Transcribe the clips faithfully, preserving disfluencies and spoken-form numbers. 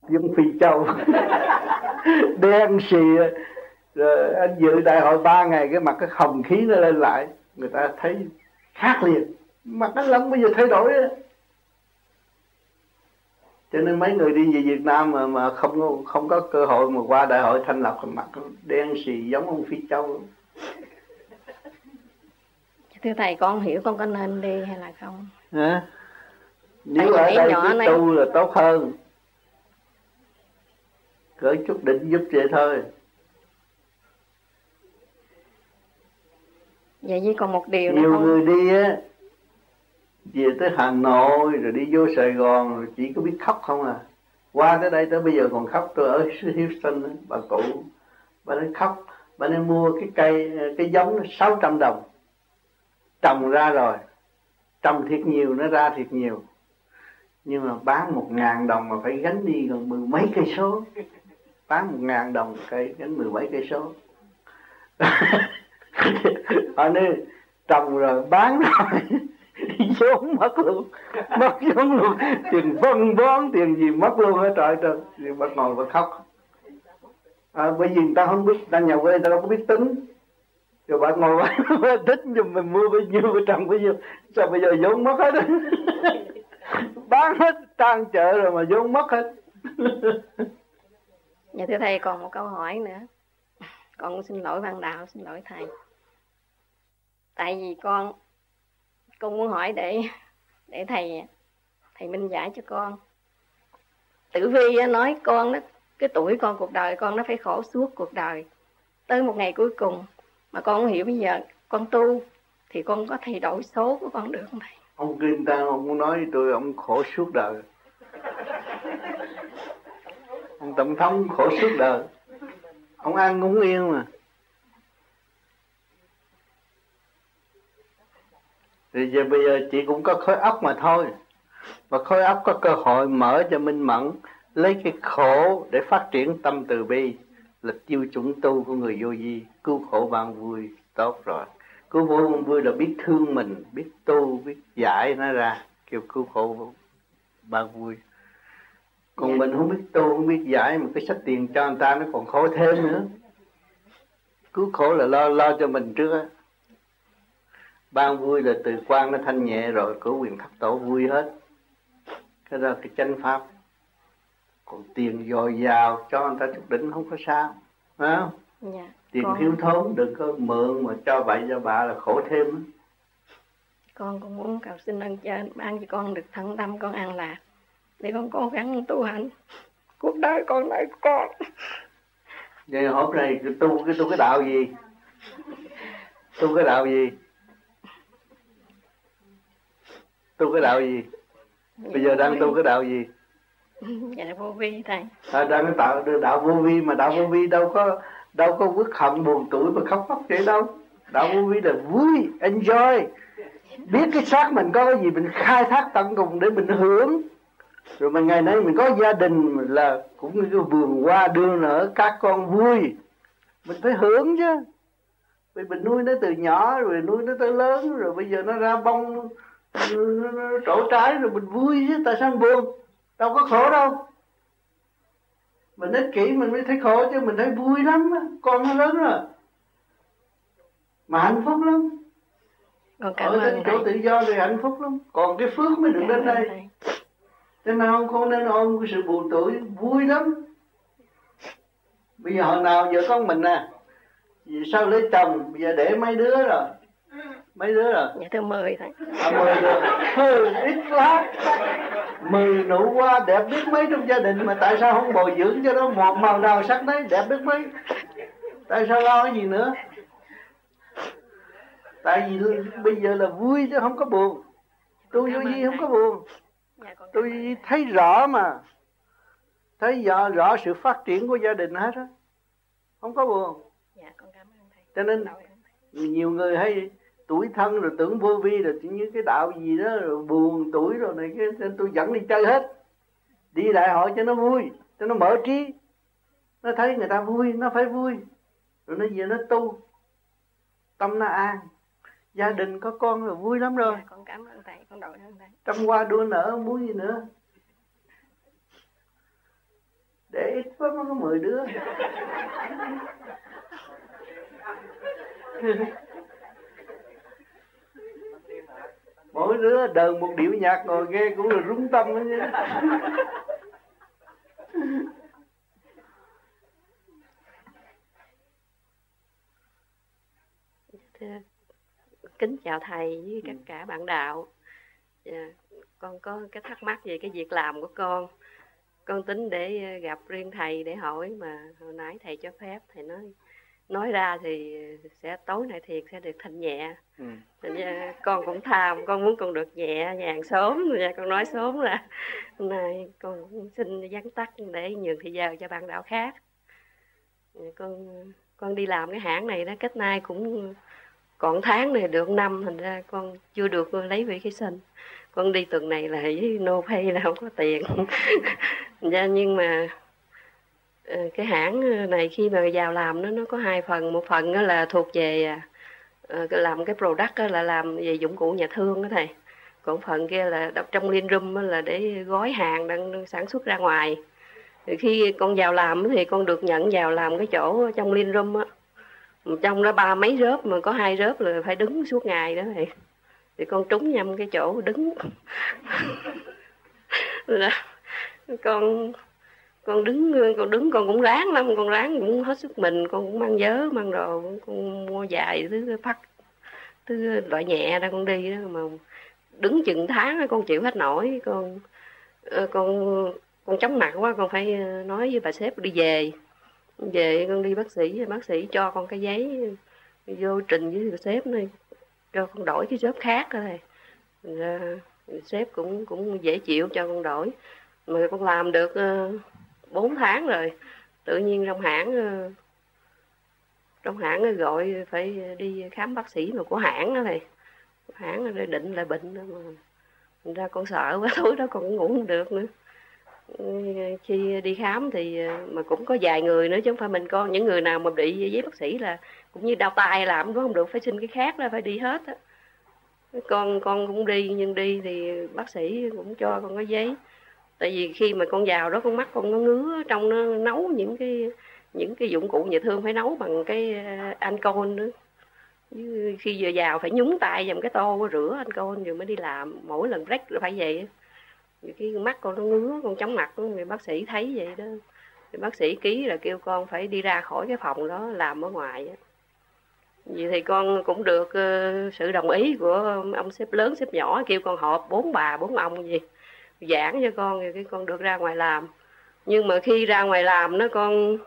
giống Phi Châu. Đen xì. Rồi anh dự đại hội ba ngày cái mặt cái hồng khí nó lên lại, người ta thấy khác liền. Mặt anh Long bây giờ thay đổi đó. Cho nên mấy người đi về Việt Nam mà mà không không có cơ hội mà qua đại hội Thanh Lập, mặt đen xì giống ông Phi Châu. Thưa thầy, con hiểu con có nên đi hay là không? Hả? Nếu ở đây cứ này... tu là tốt hơn. Cỡ chút định giúp vậy thôi. Vậy với còn một điều nhiều nữa không? Người đi á, về tới Hà Nội rồi đi vô Sài Gòn rồi chỉ có biết khóc không à. Qua tới đây tới bây giờ còn khóc. Tôi ở Houston, bà cụ, bà nói khóc. Bà nên mua cái cây, cái giống sáu trăm đồng. Trồng ra rồi, trồng thiệt nhiều, nó ra thiệt nhiều. Nhưng mà bán một ngàn đồng mà phải gánh đi gần mười mấy cây số. Bán một ngàn đồng cây gánh mười bảy cây số. Họ nói trồng rồi bán rồi vốn mất luôn, mất vốn luôn, tiền phân bón tiền gì mất luôn hết trời trời. Thì bà ngồi bà khóc. À, bởi vì người ta không biết, ta nhà quê người ta đâu có biết tính. Rồi bà ngồi bà thích giùm mình mua bao nhiêu, bà trồng bao nhiêu, sao bây giờ vốn mất hết. Bán hết trang chợ rồi mà vốn mất hết. Dạ thưa thầy, còn một câu hỏi nữa. Con xin lỗi Văn Đạo, xin lỗi thầy. Tại vì con con muốn hỏi để để thầy thầy minh giải cho con. Tử Vi nói con đó, cái tuổi con, cuộc đời con nó phải khổ suốt cuộc đời tới một ngày cuối cùng, mà con không hiểu bây giờ con tu thì con có thay đổi số của con được không thầy? Ông Kim Ta ông muốn nói với tôi ông khổ suốt đời. Ông tổng thống khổ suốt đời. Ông ăn ngủ yên mà. Thì giờ bây giờ chị cũng có khối óc mà thôi. Và khối óc có cơ hội mở cho minh mẫn, lấy cái khổ để phát triển tâm từ bi, là tiêu chuẩn tu của người vô vi. Cứu khổ ban vui, tốt rồi. Cứu khổ ban vui là biết thương mình, biết tu, biết giải nó ra, kêu cứu khổ ban vui. Còn dạ. Mình không biết tu, không biết giải, mà cái sách tiền cho người ta nó còn khổ thêm nữa. Cứu khổ là lo lo cho mình trước á. Ban vui là từ quan nó thanh nhẹ rồi, của quyền thất tổ vui hết. Cái đó cái chánh pháp. Còn tiền dồi dào cho người ta chút đỉnh không có sao, phải không? Dạ, tiền con... thiếu thốn đừng có mượn mà cho bậy cho bạ là khổ thêm. Con cũng muốn cầu xin ơn trên ban cho con được thân tâm, con an lạc để con cố gắng tu hành cuộc đời con lại của con. Vậy hôm nay tu cái tu cái đạo gì? Tu cái đạo gì? Tu cái đạo gì? Bây giờ đang tu cái đạo gì? Dạ là vô vi thầy. À, đang tạo đạo vô vi, mà đạo vô vi đâu có đâu có uất hận buồn tuổi mà khóc khóc vậy đâu. Đạo vô vi là vui, enjoy. Biết cái xác mình có cái gì mình khai thác tận cùng để mình hưởng. Rồi mà ngày nay mình có gia đình là cũng như cái vườn hoa đưa nở các con vui. Mình phải hưởng chứ. Vì mình nuôi nó từ nhỏ rồi nuôi nó tới lớn, rồi bây giờ nó ra bông nó, nó trổ trái rồi mình vui chứ, tại sao mình buồn? Đâu có khổ đâu. Mình ích kỷ mình mới thấy khổ chứ, mình thấy vui lắm. Con nó lớn rồi mà hạnh phúc lắm. Con cảm ở ơn trên chỗ tự do thì hạnh phúc lắm. Còn cái phước mới được đến đây. Thế nào không nên ôm cái sự buồn tuổi, vui lắm. Bây giờ hồi nào vợ con mình nè, vì sao lấy chồng, bây giờ để mấy đứa rồi. Mấy đứa rồi? Dạ thưa mười thầy. À, mười rồi. Ừ, ít quá. Mười nụ hoa đẹp biết mấy trong gia đình, mà tại sao không bồi dưỡng cho nó một màu nào sắc đấy, đẹp biết mấy. Tại sao lo cái gì nữa? Tại vì bây giờ là vui chứ không có buồn. Tôi vô vi không có buồn. Tôi thấy rõ mà. Thấy rõ, rõ sự phát triển của gia đình hết á. Không có buồn. Dạ, con cảm ơn thầy. Cho nên nhiều người hay tuổi thân rồi tưởng vô vi là như cái đạo gì đó rồi buồn tuổi rồi này cái, nên tôi dẫn đi chơi hết. Đi đại hội cho nó vui, cho nó mở trí. Nó thấy người ta vui, nó phải vui. Rồi nó về nó tu. Tâm nó an. Gia đình có con rồi vui lắm rồi. Dạ, con cảm ơn thầy, con đội ơn thầy. Trăm hoa đua nở, muốn gì nữa. lắm, nó có mười đứa. Mỗi đứa đờn một điệu nhạc ngồi nghe cũng là rung tâm đó chứ. Kính chào thầy với tất cả bạn đạo. Yeah. Con có cái thắc mắc về cái việc làm của con. Con tính để gặp riêng thầy để hỏi, mà hồi nãy thầy cho phép, thầy nói nói ra thì sẽ tối nay thiệt sẽ được thanh nhẹ. Ừ. Nên con cũng tham, con muốn con được nhẹ nhàng sớm, rồi con nói sớm là này con cũng xin vắn tắt để nhường thời giờ cho bạn đạo khác. Con con đi làm cái hãng này đó cách nay cũng còn tháng này được năm, thành ra con chưa được lấy vị cái sinh. Con đi tuần này là với no pay là không có tiền. Nhưng mà cái hãng này khi mà vào làm nó nó có hai phần. Một phần là thuộc về làm cái product là làm về dụng cụ nhà thương đó thầy. Còn phần kia là trong clean room là để gói hàng đang sản xuất ra ngoài. Thì khi con vào làm thì con được nhận vào làm cái chỗ trong clean room á. Trong đó ba mấy rớp mà có hai rớp là phải đứng suốt ngày đó thầy. Thì con trúng nhầm cái chỗ đứng. con con đứng con đứng con cũng ráng lắm, con ráng cũng hết sức mình, con cũng mang vớ mang đồ, con mua giày thứ phát thứ loại nhẹ ra con đi đó, mà đứng chừng tháng con chịu hết nổi. Con con con chóng mặt quá, con phải nói với bà sếp đi về. Về con đi bác sĩ, bác sĩ cho con cái giấy vô trình với sếp này cho con đổi cái job khác đó thầy. Ra sếp cũng cũng dễ chịu cho con đổi. Mà con làm được bốn uh, tháng rồi, tự nhiên trong hãng uh, trong hãng gọi phải đi khám bác sĩ mà của hãng đó thầy. Hãng định là bệnh đó mà. Thành ra con sợ quá, tối đó con cũng ngủ không được nữa. Khi đi khám thì mà cũng có vài người nữa chứ không phải mình con. Những người nào mà bị giấy bác sĩ là cũng như đau tay làm cũng không được, phải xin cái khác đó, phải đi hết á. Con con cũng đi, nhưng đi thì bác sĩ cũng cho con cái giấy. Tại vì khi mà con vào đó con mắt con nó ngứa, trong nó nấu những cái những cái dụng cụ nhà thương phải nấu bằng cái alcohol nữa. Chứ khi vừa vào phải nhúng tay vào cái tô rửa alcohol rồi mới đi làm. Mỗi lần break là phải vậy. Vì cái mắt con nó ngứa, con chóng mặt, người bác sĩ thấy vậy đó. Thì bác sĩ ký là kêu con phải đi ra khỏi cái phòng đó làm ở ngoài. Vậy thì con cũng được uh, sự đồng ý của ông sếp lớn, sếp nhỏ, kêu con họp bốn bà, bốn ông gì. Giảng cho con, rồi cái con được ra ngoài làm. Nhưng mà khi ra ngoài làm nó con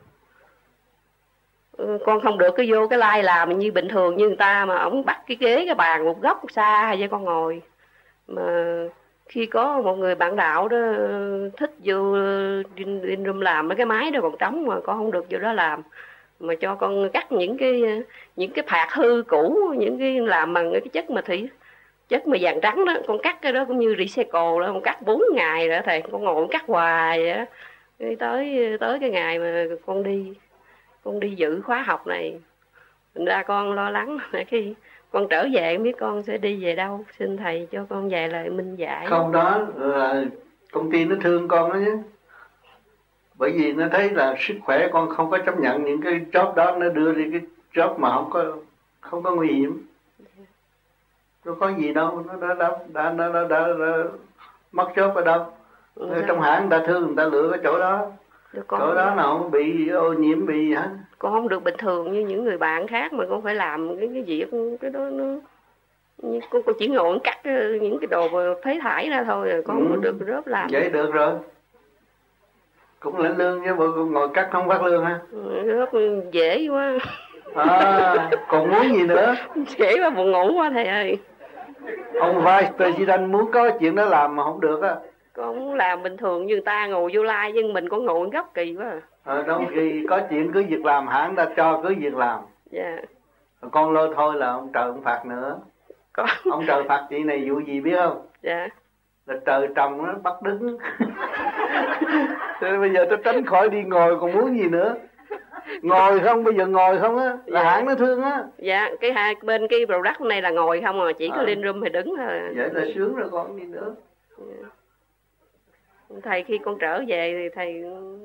uh, con không được cái vô cái line làm như bình thường như người ta, mà ổng bắt cái ghế, cái bàn một góc xa cho con ngồi. Mà khi có một người bạn đạo đó thích vô in room làm, mấy cái máy đó còn trống mà con không được vô đó làm, mà cho con cắt những cái những cái phạt hư cũ, những cái làm bằng cái chất mà thủy chất mà vàng trắng đó, con cắt cái đó cũng như recycle đó, con cắt bốn ngày rồi thầy, con ngồi con cắt hoài vậy đó. Tới tới cái ngày mà con đi con đi dự khóa học này, thành ra con lo lắng khi con trở về không biết con sẽ đi về đâu, xin thầy cho con vài lời minh giải. Không, đó là công ty nó thương con đó chứ, bởi vì nó thấy là sức khỏe con không có chấp nhận những cái job đó, nó đưa đi cái job mà không có không có nguy hiểm. Nó có gì đâu, nó đã đã đã đã, đã, đã, đã mất job ở đâu. Ừ, trong hãng người ta thương, người ta lựa cái chỗ đó. Chỗ đó nào không bị ô nhiễm bị gì hết. Con không được bình thường như những người bạn khác, mà con phải làm cái cái việc cái đó nó con, con chỉ ngồi cắt những cái đồ phế thải ra thôi rồi, con ừ. không được rớp làm. Vậy được rồi. Cũng lãnh lương chứ, bộ con ngồi cắt không phát lương ha. Rớp dễ quá. À, còn muốn gì nữa? Dễ quá, buồn ngủ quá thầy ơi. Ông Vice President muốn có chuyện đó làm mà không được á. Con muốn làm bình thường như người ta ngồi vô lai, nhưng mình có ngồi góc kỳ quá à. Ờ, đâu khi có chuyện cứ việc làm, hãng đã cho cứ việc làm. Dạ. Rồi con lôi thôi là ông trời ông phạt nữa. Có. Ông trời phạt chị này vụ gì biết không? Dạ. Là trời trồng nó bắt đứng. Thế bây giờ tôi tránh khỏi đi ngồi, còn muốn gì nữa? Ngồi không, bây giờ ngồi không á, là dạ. Hãng nó thương á. Dạ, cái hai bên cái product này là ngồi không à, chỉ có à. Lên room thì đứng thôi. Vậy là sướng rồi con gì nữa. Dạ. Thầy khi con trở về thì thầy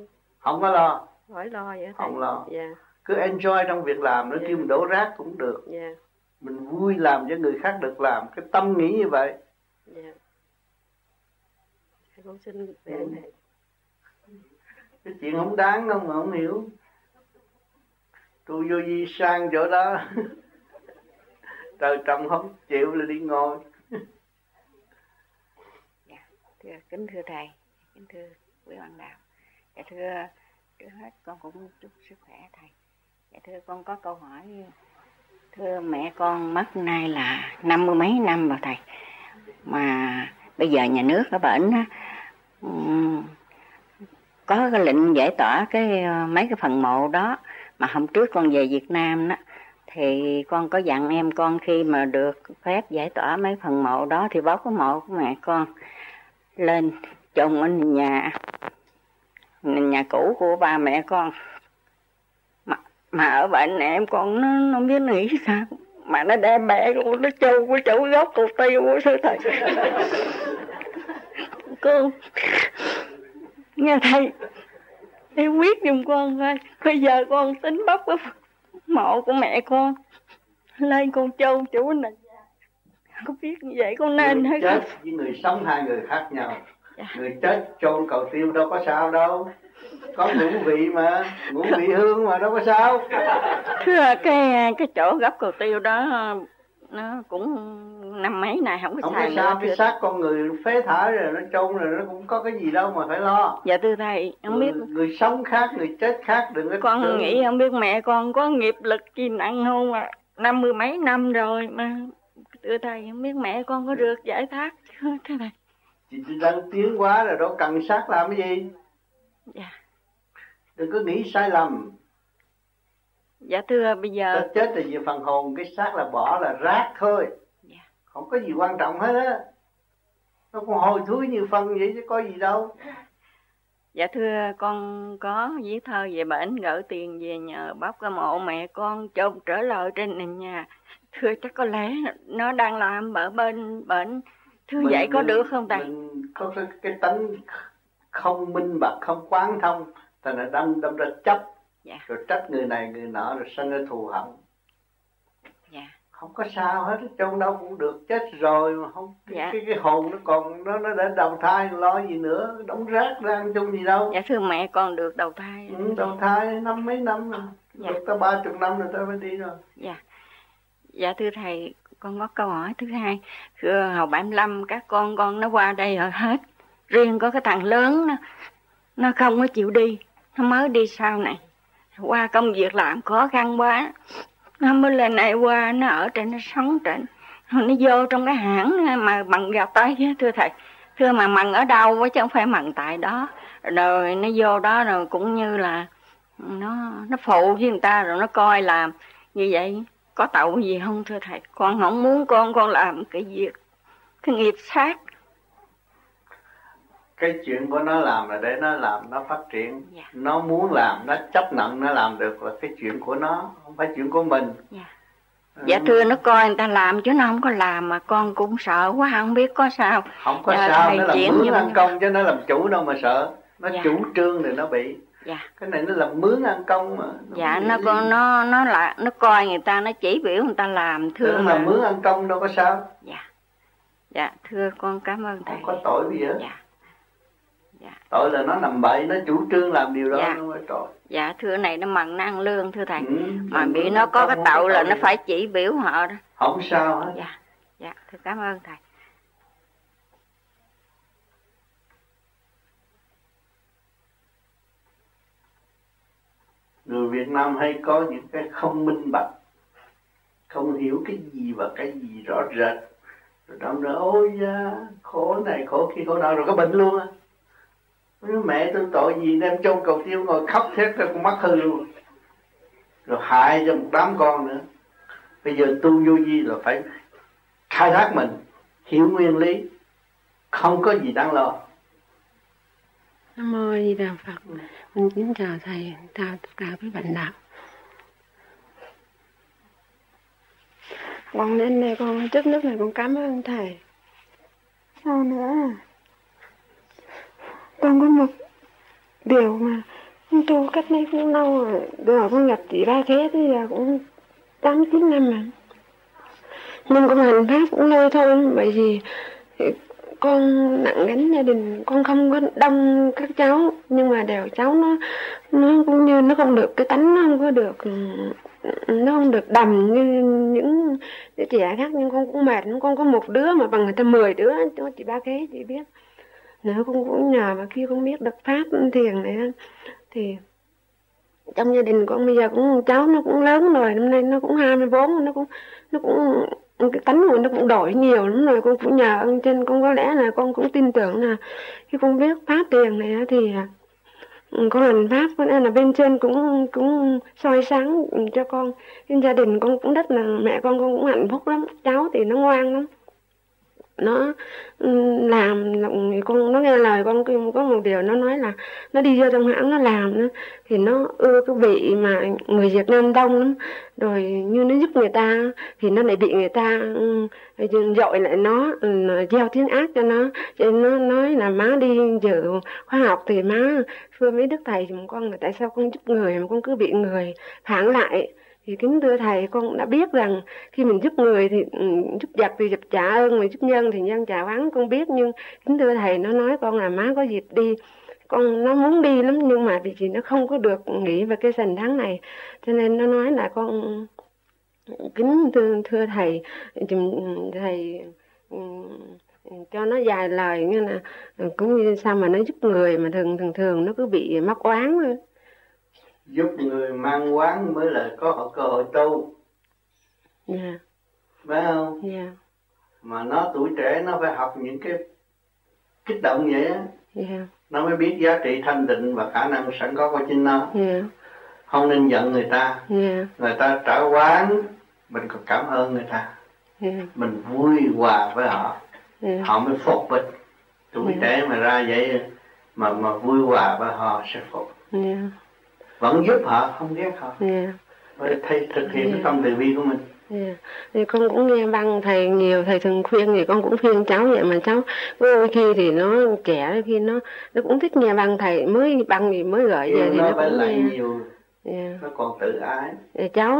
Không có lo. Khỏi lo vậy thầy. Không lo. Dạ. Cứ enjoy trong việc làm, nó Dạ. kêu mình đổ rác cũng được. Dạ. Mình vui làm cho người khác được làm, cái tâm nghĩ như vậy. Dạ. Thầy con xin về Ừ. thầy. Cái chuyện không đáng đâu mà không hiểu. Tôi vô di sang chỗ đó trời trầm không chịu là đi ngồi. Dạ, thưa, kính thưa thầy, kính thưa quý bạn đạo. Dạ thưa, trước hết con cũng chúc sức khỏe thầy. Dạ thưa, con có câu hỏi. Thưa, mẹ con mất nay là năm mươi mấy năm rồi thầy. Mà bây giờ nhà nước ở bển á, có cái lệnh giải tỏa cái mấy cái phần mộ đó. Mà hôm trước con về Việt Nam đó, thì con có dặn em con khi mà được phép giải tỏa mấy phần mộ đó thì bóc cái mộ của mẹ con lên chôn ở nhà nhà cũ của ba mẹ con. Mà, mà ở bệnh này em con nó, nó không biết nghĩ sao mà nó đem mẹ con nó chôn cái chỗ gốc cầu tiêu của sư thầy. Con nghe thầy em quyết giùm con thôi. Bây giờ con tính bóc cái mộ của mẹ con lên con chôn chỗ này. Không biết như vậy con nên hay chết không? với người sống hai người khác nhau. Dạ. Người chết chôn cầu tiêu đâu có sao đâu. Có ngũ vị mà, ngũ vị hương mà đâu có sao. Thưa cái cái chỗ gấp cầu tiêu đó nó cũng năm mấy này không có Không xài có sao, nữa. cái xác con người phế thải rồi nó chôn rồi nó cũng có cái gì đâu mà phải lo. Dạ thưa thầy, không người, biết người sống khác, người chết khác, đừng có con tưởng. nghĩ không biết mẹ con có nghiệp lực gì nặng không mà năm mươi mấy năm rồi mà thưa thầy không biết mẹ con có được giải thoát chưa thưa thầy. Chị đang tiến quá rồi đâu cần xác làm cái gì. Dạ. Đừng có nghĩ sai lầm. Dạ thưa bây giờ Ta chết là vì phần hồn, cái xác là bỏ là rác thôi. Dạ. Không có gì quan trọng hết á. Nó còn hồi thối như phân vậy chứ có gì đâu. Dạ thưa con có viết thơ về bệnh gửi tiền về nhờ bóc cái mộ mẹ con chôn trở lại trên nền nhà. Thưa chắc có lẽ nó đang làm ở bên bệnh. Thưa Mình- vậy có mình- được không thầy? Mình có cái, cái tánh không minh bạch, không quán thông, thành ra đâm đâm ra chấp. Dạ. Rồi trách người này người nọ rồi sân ở thù hận. Dạ. Không có sao hết, chôn đâu cũng được, chết rồi mà không cái, Dạ. cái, cái hồn nó còn nó nó để đầu thai lo gì nữa, đóng rác ra ăn chung gì đâu. Dạ thưa mẹ con được đầu thai. Ừ, đầu thai năm mấy năm rồi. Dạ. Được tới ba chục năm rồi tôi mới đi rồi. Dạ. Dạ thưa thầy, con có câu hỏi thứ hai. Thưa hồi bảy mươi lăm các con con nó qua đây rồi hết. Riêng có cái thằng lớn nó, nó không có chịu đi. Nó mới đi sau này. Qua công việc làm khó khăn quá. Nó mới lên này qua, nó ở trên, nó sống trên. Nó vô trong cái hãng mà bằng gạo tay á thưa thầy. Thưa mà mần ở đâu chứ không phải mần tại đó. Rồi nó vô đó rồi cũng như là nó nó phụ với người ta rồi nó coi làm như vậy. Có tội gì không thưa thầy? Con không muốn con con làm cái việc cái nghiệp sát. Cái chuyện của nó làm là để nó làm, nó phát triển. Dạ. Nó muốn làm, nó chấp nhận nó làm được là cái chuyện của nó, không phải chuyện của mình. Dạ. Dạ thưa nó coi người ta làm chứ nó không có làm mà con cũng sợ quá không biết có sao. Không có Dạ, sao, thầy nó làm chuyển mướn giùm ăn cho- công chứ nó làm chủ đâu mà sợ. Nó Dạ. chủ trương thì nó bị. Dạ. Cái này nó làm mướn ăn công mà. Nó Dạ không nó nghĩ con gì. nó nó là nó coi người ta, nó chỉ biểu người ta làm Thưa thưa nó mà. làm mướn ăn công đâu có sao. Dạ. Dạ thưa con cảm ơn thầy. Không có tội gì hết. Dạ. Dạ. Tội là nó nằm bậy, nó chủ trương làm điều đó, Dạ. nó mới tội. Dạ thưa này nó mần nó ăn lương thưa thầy. Ừ, Mà mướn bị ăn nó có công cái không có tội là tội nó gì. phải chỉ biểu họ đó. Không sao hết. Dạ. Dạ thưa cảm ơn thầy. Người Việt Nam hay có những cái không minh bạch, không hiểu cái gì và cái gì rõ rệt, rồi đâm ra ôi da khổ này khổ kia khổ nào rồi có bệnh luôn á. Mẹ tôi tội gì đem chôn cầu tiêu ngồi khóc hết rồi con mắt hư luôn, rồi hại cho một đám con nữa. Bây giờ tu vô vi là phải khai thác mình, hiểu nguyên lý, không có gì đáng lo. Nam mô A Di Đà Phật. Mình kính chào thầy, chào tất cả quý bạn đạo. Con đến đây con trước nước này con cảm ơn thầy. Sau nữa con có một điều mà Tu cách đây cũng lâu rồi, rồi con gặp chị Ba Khé thì giờ cũng tám chín năm rồi. Nhưng con hành pháp cũng lâu thôi, bởi vì con nặng gánh gia đình, con không có đông các cháu, nhưng mà đều cháu nó nó cũng như nó không được, cái tánh nó không có được, nó không được đầm như những đứa trẻ khác. Nhưng con cũng mệt, con có một đứa mà bằng người ta mười đứa, cho chị Ba Khé chị biết. Nếu con cũng nhờ mà khi con biết được pháp thiền này thì trong gia đình con bây giờ cũng cháu nó cũng lớn rồi, năm nay nó cũng hai mươi bốn, nó cũng nó cũng cái tánh của nó cũng đổi nhiều lắm rồi. Con cũng nhờ ơn trên, con có lẽ là con cũng tin tưởng là khi con biết pháp thiền này thì con hành pháp, có lẽ là bên trên cũng cũng soi sáng cho con. Trên gia đình con cũng rất là, mẹ con con cũng hạnh phúc lắm, cháu thì nó ngoan lắm, nó làm con, nó nghe lời con. Có một điều nó nói là nó đi vô trong hãng nó làm nó, thì nó ưa cái vị mà người Việt Nam đông lắm, rồi như nó giúp người ta thì nó lại bị người ta dội lại nó, gieo tiếng ác cho nó. Cho nên nó nói là má đi dự khoa học thì má thưa mấy đức thầy chúng con là tại sao con giúp người mà con cứ bị người phản lại. Thì kính thưa thầy, con đã biết rằng khi mình giúp người thì giúp giặc thì giặc trả ơn, mà giúp nhân thì nhân trả oán, con biết. Nhưng kính thưa thầy, nó nói con là má có dịp đi, con nó muốn đi lắm, nhưng mà vì nó không có được nghỉ về cái sành tháng này, cho nên nó nói là con kính thưa, thưa thầy, thầy cho nó vài lời như là cũng như sao mà nó giúp người mà thường thường thường nó cứ bị mắc oán thôi. Giúp người mang quán mới là có cơ hội tu. Dạ. Yeah. Phải không? Dạ. Yeah. Mà nó tuổi trẻ nó phải học những cái kích động vậy á. Dạ. Yeah. Nó mới biết giá trị thanh tịnh và khả năng sẵn có của chính nó. Dạ. Yeah. Không nên giận người ta. Dạ. Yeah. Người ta trả quán, mình còn cảm ơn người ta. Dạ. Yeah. Mình vui hòa với họ. Dạ. Yeah. Họ mới phục mình. Tuổi yeah. trẻ mà ra vậy mà mà vui hòa với họ sẽ phục. Dạ. Yeah. Vẫn giúp họ, không ghét họ. Yeah. Và thầy thực hiện yeah. cái tâm từ bi của mình. Yeah. Thì con cũng nghe băng thầy nhiều, thầy thường khuyên thì con cũng khuyên cháu vậy, mà cháu đôi khi thì nó trẻ, đôi khi nó nó cũng thích nghe băng thầy, mới băng gì mới gửi về thì nó, nó cũng nghe nhiều. Yeah. Nó còn tự ái. Thì cháu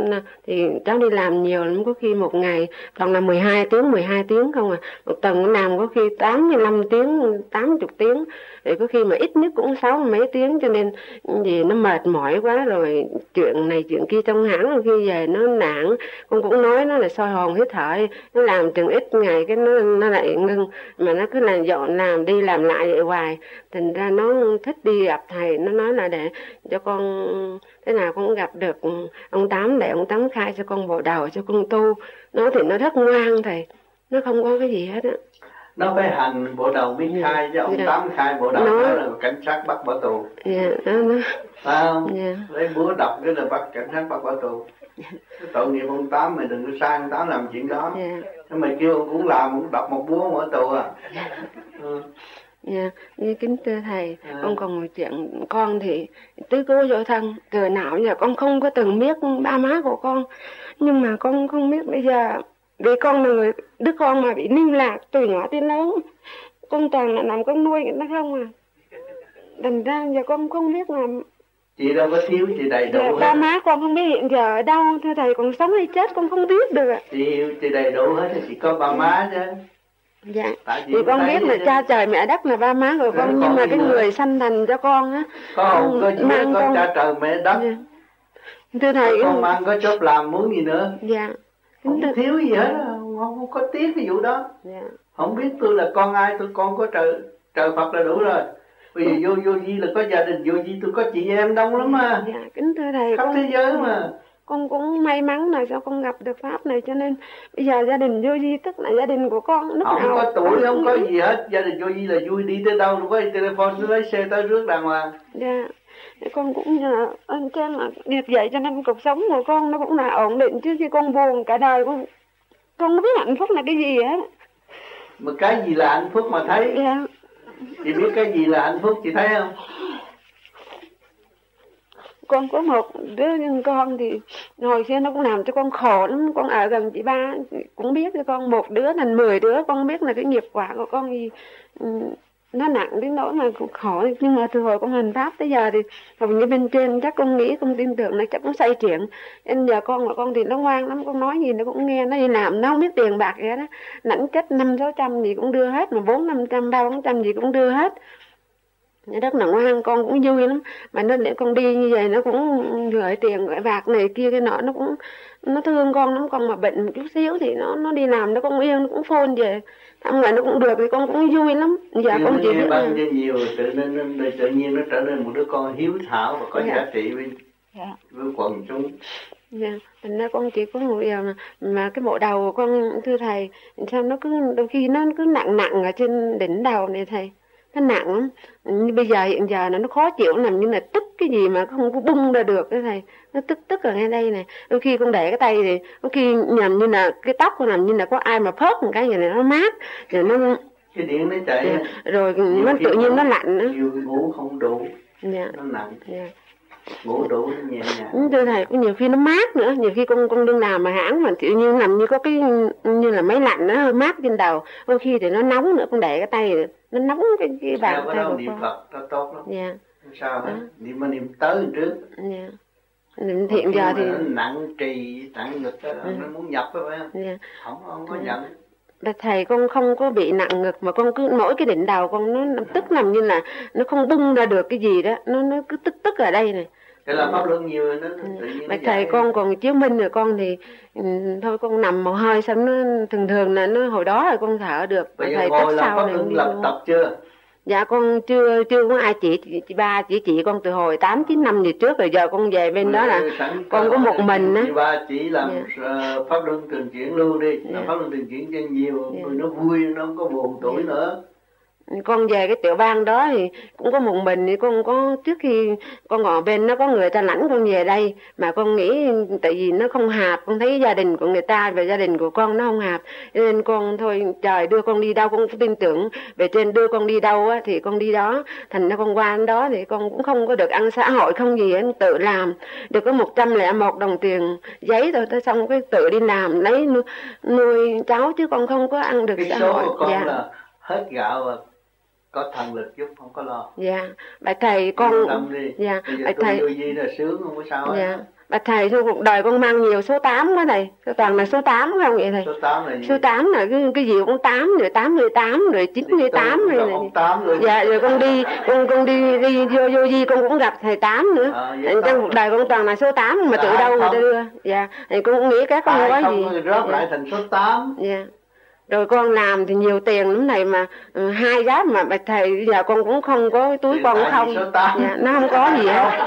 thì cháu đi làm nhiều lắm, có khi một ngày toàn là mười hai tiếng, mười hai tiếng không à. Một tuần làm có khi tám mươi lăm tiếng, tám mươi tiếng. Thì có khi mà ít nhất cũng sáu mấy tiếng, cho nên vì nó mệt mỏi quá rồi, chuyện này chuyện kia trong hãng, khi về nó nản. Con cũng nói nó là soi hồn hít thở, nó làm chừng ít ngày cái nó nó lại ngưng, mà nó cứ là dọn làm đi làm lại vậy hoài. Thành ra nó thích đi gặp thầy, nó nói là để cho con thế nào con cũng gặp được ông Tám, để ông Tám khai cho con bộ đầu cho con tu. Nó thì nó rất ngoan thầy, nó không có cái gì hết á. Nó phải hành bộ đầu biết yeah. khai, chứ ông yeah. Tám khai bộ đầu nó... đó là cảnh sát bắt bỏ tù. Yeah, đó, nó... Phải không? Yeah. Lấy búa đập cái là bắt cảnh sát bắt bỏ tù. Yeah. Cái tội nghiệp ông Tám, mày đừng có sai ông Tám làm chuyện đó. Yeah. Thế mày kêu ông cũng làm, cũng đập một búa mở tù à. Yeah. Ừ. Dạ, như kính thưa thầy, à. Con còn một chuyện, con thì tứ cố vô thân, từ nào giờ con không có từng biết ba má của con, nhưng mà con không biết bây giờ, vì con là người đứa con mà bị ninh lạc từ nhỏ đến lớn, con toàn là làm con nuôi người ta không à, thành ra giờ con không biết là chị đâu có thiếu, chị đầy đủ. Dạ, ba má con không biết hiện giờ ở đâu, thưa thầy, còn sống hay chết con không biết được ạ. Chị yêu chị đầy đủ hết, chỉ có ba má chứ. Dạ, thì con biết là cha trời mẹ đất là ba má của con, ừ, nhưng mà cái nữa. Người sanh thành cho con á, có không có gì mang có con... cha trời mẹ đất. Dạ. Thưa thầy, con mang có chớp làm muốn gì nữa. Dạ. Không thưa... thiếu gì hết, không, không có tiếc cái vụ đó. Dạ. Không biết tôi là con ai, tôi con có trời trời Phật là đủ rồi. Bây giờ vô vô vi là có gia đình vô vi, tôi có chị em đông lắm mà. Dạ, kính thưa thầy, khắp con... thế giới mà. Con cũng may mắn là sao con gặp được pháp này, cho nên bây giờ gia đình vô vi tức là gia đình của con lúc không nào có tuổi, không có gì hết. Gia đình vô vi là vui, đi tới đâu có telephone lấy xe tới rước đàng hoàng. Dạ, con cũng nhờ ơn trên là việc vậy, cho nên cuộc sống của con nó cũng là ổn định, chứ khi con buồn cả đời con con không biết hạnh phúc là cái gì hết. Mà cái gì là hạnh phúc mà thấy? Dạ. Chị biết cái gì là hạnh phúc chị thấy không? Con có một đứa con thì hồi xưa nó cũng làm cho con khổ lắm. Con ở gần chị ba cũng biết cho con, một đứa thành mười đứa, con biết là cái nghiệp quả của con gì. nó nặng đến nỗi mà cũng khó. Nhưng mà từ hồi con hành pháp tới giờ thì hầu như bên trên chắc con nghĩ, con tin tưởng là chắc cũng xoay chuyển. Nên giờ con của con thì nó ngoan lắm, con nói gì nó cũng nghe. Nó đi làm nó không biết tiền bạc gì đó, nẵng chất năm sáu trăm gì cũng đưa hết, mà bốn năm trăm ba bốn trăm gì cũng đưa hết. Rất là ngoan, con cũng vui lắm. Mà nó để con đi như vậy nó cũng gửi tiền gửi bạc này kia cái nọ, nó cũng nó thương con lắm. Con mà bệnh một chút xíu thì nó nó đi làm nó cũng yên, nó cũng phone về thăm lại nó cũng được, thì con cũng vui lắm. Dạ con chỉ biết bao nhiêu nhiều tự nên tự nhiên nó trở nên một đứa con hiếu thảo và có dạ. giá trị với, dạ. với quần chúng. Dạ, thành ra con chỉ có một điều mà, mà cái bộ đầu của con thưa thầy, sao nó cứ đôi khi nó cứ nặng nặng ở trên đỉnh đầu này thầy, nó nặng lắm. Bây giờ hiện giờ nó nó khó chịu, nằm như là tức cái gì mà không có bung ra được cái thầy, nó tức tức ở ngay đây này. Đôi khi con để cái tay thì đôi khi nằm như là cái tóc con nằm như là có ai mà phớt một cái gì này nó mát, rồi nó cái điện nó chạy dạ. Rồi nó tự nhiên nó lạnh nữa. Nhiều ngủ không đủ, dạ. Nó nặng. Dạ. Ngủ đủ nó nhẹ nhàng. Thưa thầy, có nhiều khi nó mát nữa, nhiều khi con con đương làm mà hãng mà tự nhiên nằm như có cái như là máy lạnh nó hơi mát trên đầu, đôi khi thì nó nóng nữa, con để cái tay rồi, nó nóng cái cái bàn tay của niệm con. Phật nó tốt lắm. Dạ. Không sao hết, niệm mà niệm tới trước. Dạ. Niệm thiện giờ thì nó nặng trì nặng ngực đó, ừ. Nó muốn nhập đó phải không? Dạ. Không không có nhận. Là thầy con không có bị nặng ngực mà con cứ mỗi cái đỉnh đầu con nó tức nằm như là nó không bung ra được cái gì đó, nó nó cứ tức tức ở đây này. Cái là pháp luân nhiều nó tự nhiên. Mà thầy con còn chiếu minh rồi con thì um, thôi con nằm một hơi xong nó thường thường là nó hồi đó rồi con thở được. Bây giờ ngồi là pháp luân lập tập chưa? Dạ con chưa chưa có ai chỉ, chị, chị ba chỉ chỉ con từ hồi tám chín năm gì trước rồi, giờ con về bên đó là con có một mình á. Chị ba chỉ làm dạ. uh, pháp luân thường chuyển luôn đi, dạ. Pháp luân thường chuyển cho nhiều dạ. Người nó vui, nó không có buồn tuổi dạ. nữa. Con về cái tiểu bang đó thì cũng có một mình, thì con có trước khi con ở bên nó có người ta lãnh con về đây mà con nghĩ tại vì nó không hợp, con thấy gia đình của người ta và gia đình của con nó không hợp nên con thôi trời đưa con đi đâu con cũng tin tưởng về trên đưa con đi đâu á thì con đi đó, thành ra con qua đó thì con cũng không có được ăn xã hội không gì hết, tự làm được có một trăm lẻ một đồng tiền giấy thôi, tới xong cái tự đi làm lấy nuôi, nuôi cháu chứ con không có ăn được cái xã số hội. Của con dạ. Là hết gạo và có thần lực giúp không có lo. Dạ, bà thầy con. Dạ, bà thầy. Vô gì là sướng không có sao hết. Dạ, bà thầy trong cuộc đời con mang nhiều số tám quá thầy, toàn là số tám không vậy thầy? Số tám là gì? Số tám là cái cái gì cũng tám, rồi tám mươi tám, rồi chín mươi tám rồi này. Rồi. Dạ, rồi con đi con con đi đi vô vô gì con cũng gặp thầy tám nữa. À, trong cuộc đời con toàn là số tám mà là từ đâu người ta đưa. Dạ, thì con cũng nghĩ các con có gì. Không rớt lại thành số tám. Dạ. Rồi con làm thì nhiều tiền lắm này mà ừ, hai giáp mà bạch thầy giờ con cũng không có túi con cũng không dạ, nó không có gì hết.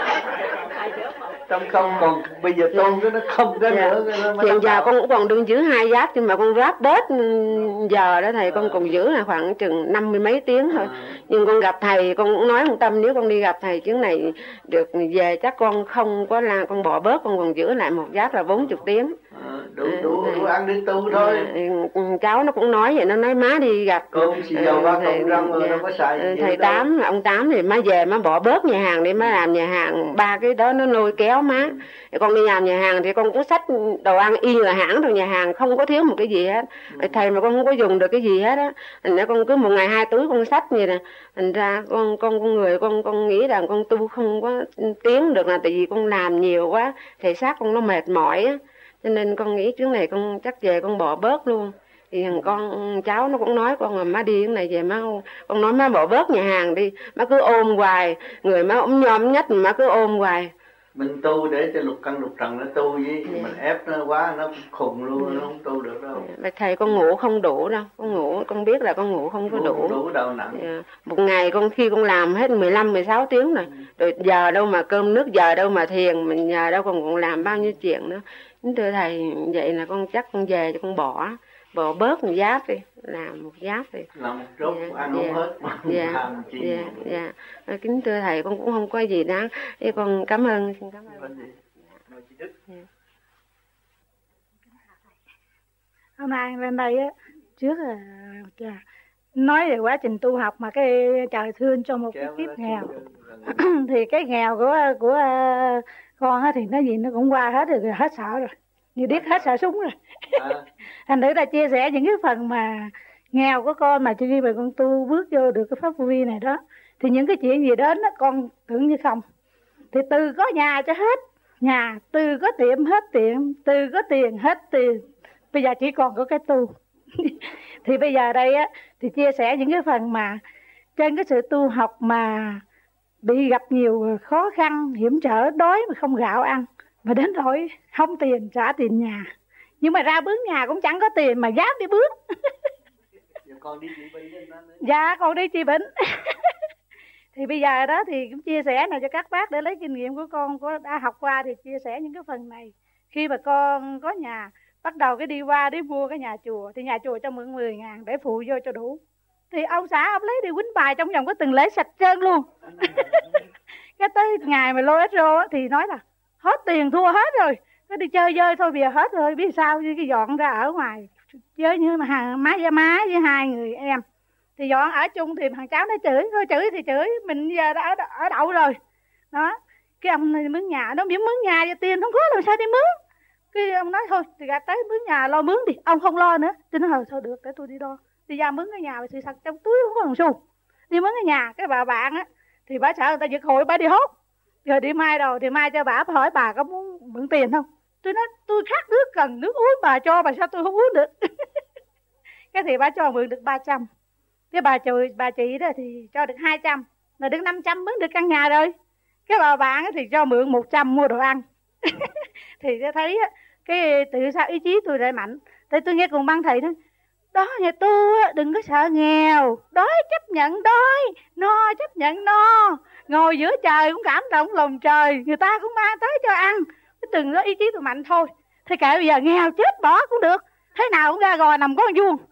Trong không còn bây giờ tôn cái nó không cái dạ. nữa Hiện giờ con cũng còn đương giữ hai giáp nhưng mà con ráp bớt giờ đó thầy, con còn giữ là khoảng chừng năm mươi mấy tiếng thôi. À. Nhưng con gặp thầy con cũng nói một tâm nếu con đi gặp thầy chuyến này được về chắc con không có là con bỏ bớt, con còn giữ lại một giáp là bốn mươi tiếng. À, đủ đủ, đủ ăn đi tu thôi. À, cháu nó cũng nói vậy, nó nói má đi gặp con xì dầu ba con răng rồi đâu có xài thầy Tám, ông Tám thì má về má bỏ bớt nhà hàng để má làm nhà hàng, ba cái đó nó lôi kéo má. Thì con đi làm nhà hàng thì con cũng xách đồ ăn y là hãng thôi, nhà hàng không có thiếu một cái gì hết. Ừ. Thầy mà con không có dùng được cái gì hết á, thành ra con cứ một ngày hai túi con xách như nè, thành ra con con con người con con nghĩ rằng con tu không có tiến được là tại vì con làm nhiều quá, thể xác con nó mệt mỏi á, cho nên con nghĩ trước này con chắc về con bỏ bớt luôn. Thì thằng con cháu nó cũng nói con là má đi cái này về má, con nói má bỏ bớt nhà hàng đi, má cứ ôm hoài, người má ốm nhom nhất mà má cứ ôm hoài. Mình tu để cho lục căn lục trần nó tu với yeah. Mình ép nó quá nó khùng luôn, yeah. Nó không tu được đâu. Yeah. Thầy con ngủ không đủ đâu, con ngủ con biết là con ngủ không có ngủ đủ. Đủ đâu nặng. Yeah. Một ngày con khi con làm hết mười lăm mười sáu tiếng rồi, mm. rồi giờ đâu mà cơm nước, giờ đâu mà thiền, mình giờ đâu còn còn làm bao nhiêu chuyện nữa. Chính thưa thầy vậy là con chắc con về cho con bỏ. Bỏ bớt một giáp đi, làm một giáp đi. Làm một chút, yeah, ăn yeah, không hết. Dạ, dạ, dạ. Kính thưa thầy, con cũng không có gì đáng. Thế con cảm ơn, xin cảm ơn. Yeah. Hôm nay lên đây á, trước là nói về quá trình tu học mà cái trời thương cho một cái kiếp nghèo. Thì cái nghèo của của con á thì nó gì nó cũng qua hết rồi, hết sợ rồi. Như biết hết sợ súng rồi. À. Thành thử ta chia sẻ những cái phần mà nghèo của con mà khi mà con tu bước vô được cái pháp vô vi này đó, thì những cái chuyện gì đến đó con tưởng như không. Thì từ có nhà cho hết nhà, từ có tiệm hết tiệm, từ có tiền hết tiền, bây giờ chỉ còn có cái tu. Thì bây giờ đây á, thì chia sẻ những cái phần mà trên cái sự tu học mà bị gặp nhiều khó khăn, hiểm trở, đói mà không gạo ăn, mà đến nỗi không tiền trả tiền nhà. Nhưng mà ra bước nhà cũng chẳng có tiền mà dám đi bước. Con đi trị bệnh đó nữa. Dạ con đi trị bệnh. Thì bây giờ đó thì cũng chia sẻ nào cho các bác để lấy kinh nghiệm của con có đã học qua, thì chia sẻ những cái phần này. Khi mà con có nhà, bắt đầu cái đi qua đi mua cái nhà chùa, thì nhà chùa cho mượn mười ngàn để phụ vô cho đủ. Thì ông xã ông lấy đi quýnh bài trong vòng có từng lễ sạch trơn luôn. Cái tới ngày mà lô ét rô thì nói là hết tiền thua hết rồi, nó đi chơi chơi thôi, bây giờ hết rồi, biết sao chứ cái dọn ra ở ngoài chơi như mà hàng má với má với hai người em. Thì dọn ở chung thì thằng cháu nó chửi, thôi chửi thì chửi, mình giờ đã ở, ở đậu rồi. Đó, cái ông này mướn nhà, nó miễn mướn nhà và tiền không có làm sao đi mướn. Cái ông nói thôi, thì gạt tới mướn nhà lo mướn đi, ông không lo nữa. Tôi nói thôi được, để tôi đi đo. Đi ra mướn cái nhà mà sự thật trong túi không có thằng xu. Đi mướn cái nhà, cái bà bạn á, thì bà sợ người ta giật hội, bà đi hốt. Rồi đi mai rồi, thì mai cho bà, bà hỏi bà có muốn mượn tiền không? Tôi nói tôi khát nước, cần nước uống, bà cho, bà sao tôi không uống được. Cái thì bà cho mượn được ba trăm. Cái bà chị, bà chị đó thì cho được hai trăm, là được năm trăm mướn được căn nhà rồi. Cái bà bạn thì cho mượn một trăm mua đồ ăn. Thì tôi thấy cái tự sao ý chí tôi lại mạnh. Thì tôi nghe cùng băng thầy nói, đó nhà tu đừng có sợ nghèo, đói chấp nhận đói, no chấp nhận no, ngồi giữa trời cũng cảm động lòng trời, người ta cũng mang tới cho ăn. Cái từng đó ý chí tôi mạnh thôi. Thế kệ bây giờ nghèo chết bỏ cũng được, thế nào cũng ra gò nằm có con vuông.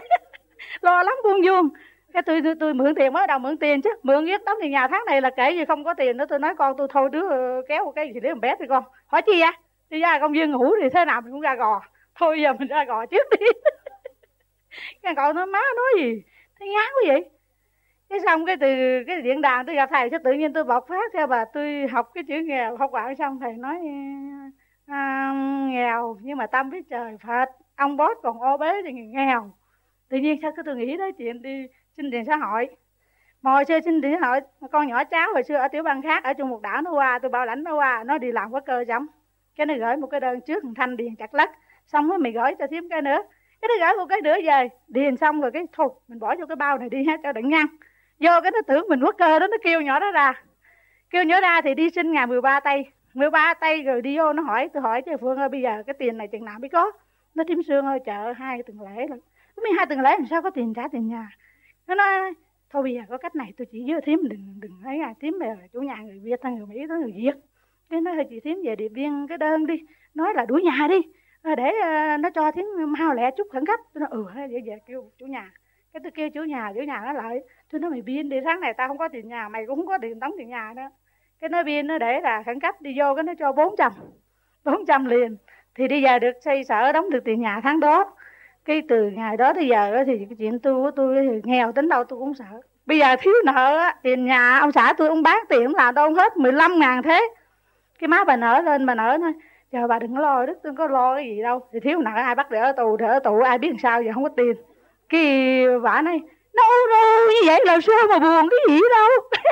Lo lắm con vuông. Cái tôi, tôi tôi mượn tiền, mới đầu mượn tiền chứ, mượn viết đóng tiền nhà tháng này là kể gì không có tiền nữa. Tôi nói con tôi thôi đứa kéo một cái gì đấy một bé thì con hỏi chi vậy, đi ra công viên ngủ thì thế nào mình cũng ra gò, thôi giờ mình ra gò trước đi. Cái cậu nói má nói gì thấy ngán quá vậy. Cái xong cái từ cái điện đàm tôi gặp thầy, cho tự nhiên tôi bộc phát theo bà. Tôi học cái chữ nghèo học bạn, xong thầy nói à, nghèo nhưng mà tâm biết trời Phật, ông bót còn ô bế thì nghèo. Tự nhiên sao cái tôi nghĩ tới chuyện đi xin tiền xã hội. Mà hồi xưa xin tiền xã hội, con nhỏ cháu hồi xưa ở tiểu bang khác, ở chung một đảo, nó qua tôi bảo lãnh nó qua, nó đi làm có cơ giống. Cái nó gửi một cái đơn trước thằng Thanh điền chặt lất, xong rồi mày gửi cho thêm cái nữa. Cái nó gửi một cái nữa về, điền xong rồi cái thôi mình bỏ vô cái bao này đi ha, cho đừng nhăn. Vô cái nó tưởng mình quốc cơ đó, nó kêu nhỏ đó ra. Kêu nhỏ ra thì đi xin ngày mười ba tây. mười ba tây rồi đi vô nó hỏi, tôi hỏi chứ Phương ơi bây giờ cái tiền này chừng nào mới có. Nó Thím Sương ơi chợ hai tuần lễ rồi. Mới hai tuần lễ làm sao có tiền trả tiền nhà. Nó nói thôi bây giờ có cách này, tôi chỉ với Thím đừng đừng ấy à, Thím là chủ nhà người Việt hay người Mỹ đó người Việt. Cái nói chị Thím về Điện Biên cái đơn đi, nói là đuổi nhà đi, để nó cho Thím mau lẹ chút khẩn cấp. Tôi nói ừ vậy về kêu chủ nhà. Cái tôi kêu chủ nhà, chủ nhà nó lại, tôi nói mày biên đi, tháng này tao không có tiền nhà, mày cũng không có tiền đóng tiền nhà đó. Cái nó biên nó để là khẩn cấp, đi vô cái nó cho bốn trăm, bốn trăm liền. Thì đi về được xây sở đóng được tiền nhà tháng đó. Cái từ ngày đó tới giờ thì cái chuyện tu của tôi thì nghèo tính đâu tôi cũng sợ. Bây giờ thiếu nợ á, tiền nhà ông xã tôi ông bán tiền làm đâu hết mười lăm ngàn thế. Cái má bà nở lên, bà nở nói giờ bà đừng có lo, Đức tôi có lo cái gì đâu. Thì thiếu nợ ai bắt để ở tù thì ở tù, ai biết làm sao giờ không có tiền. Cái bà này nó ô rô như vậy làm sao mà buồn cái gì đâu.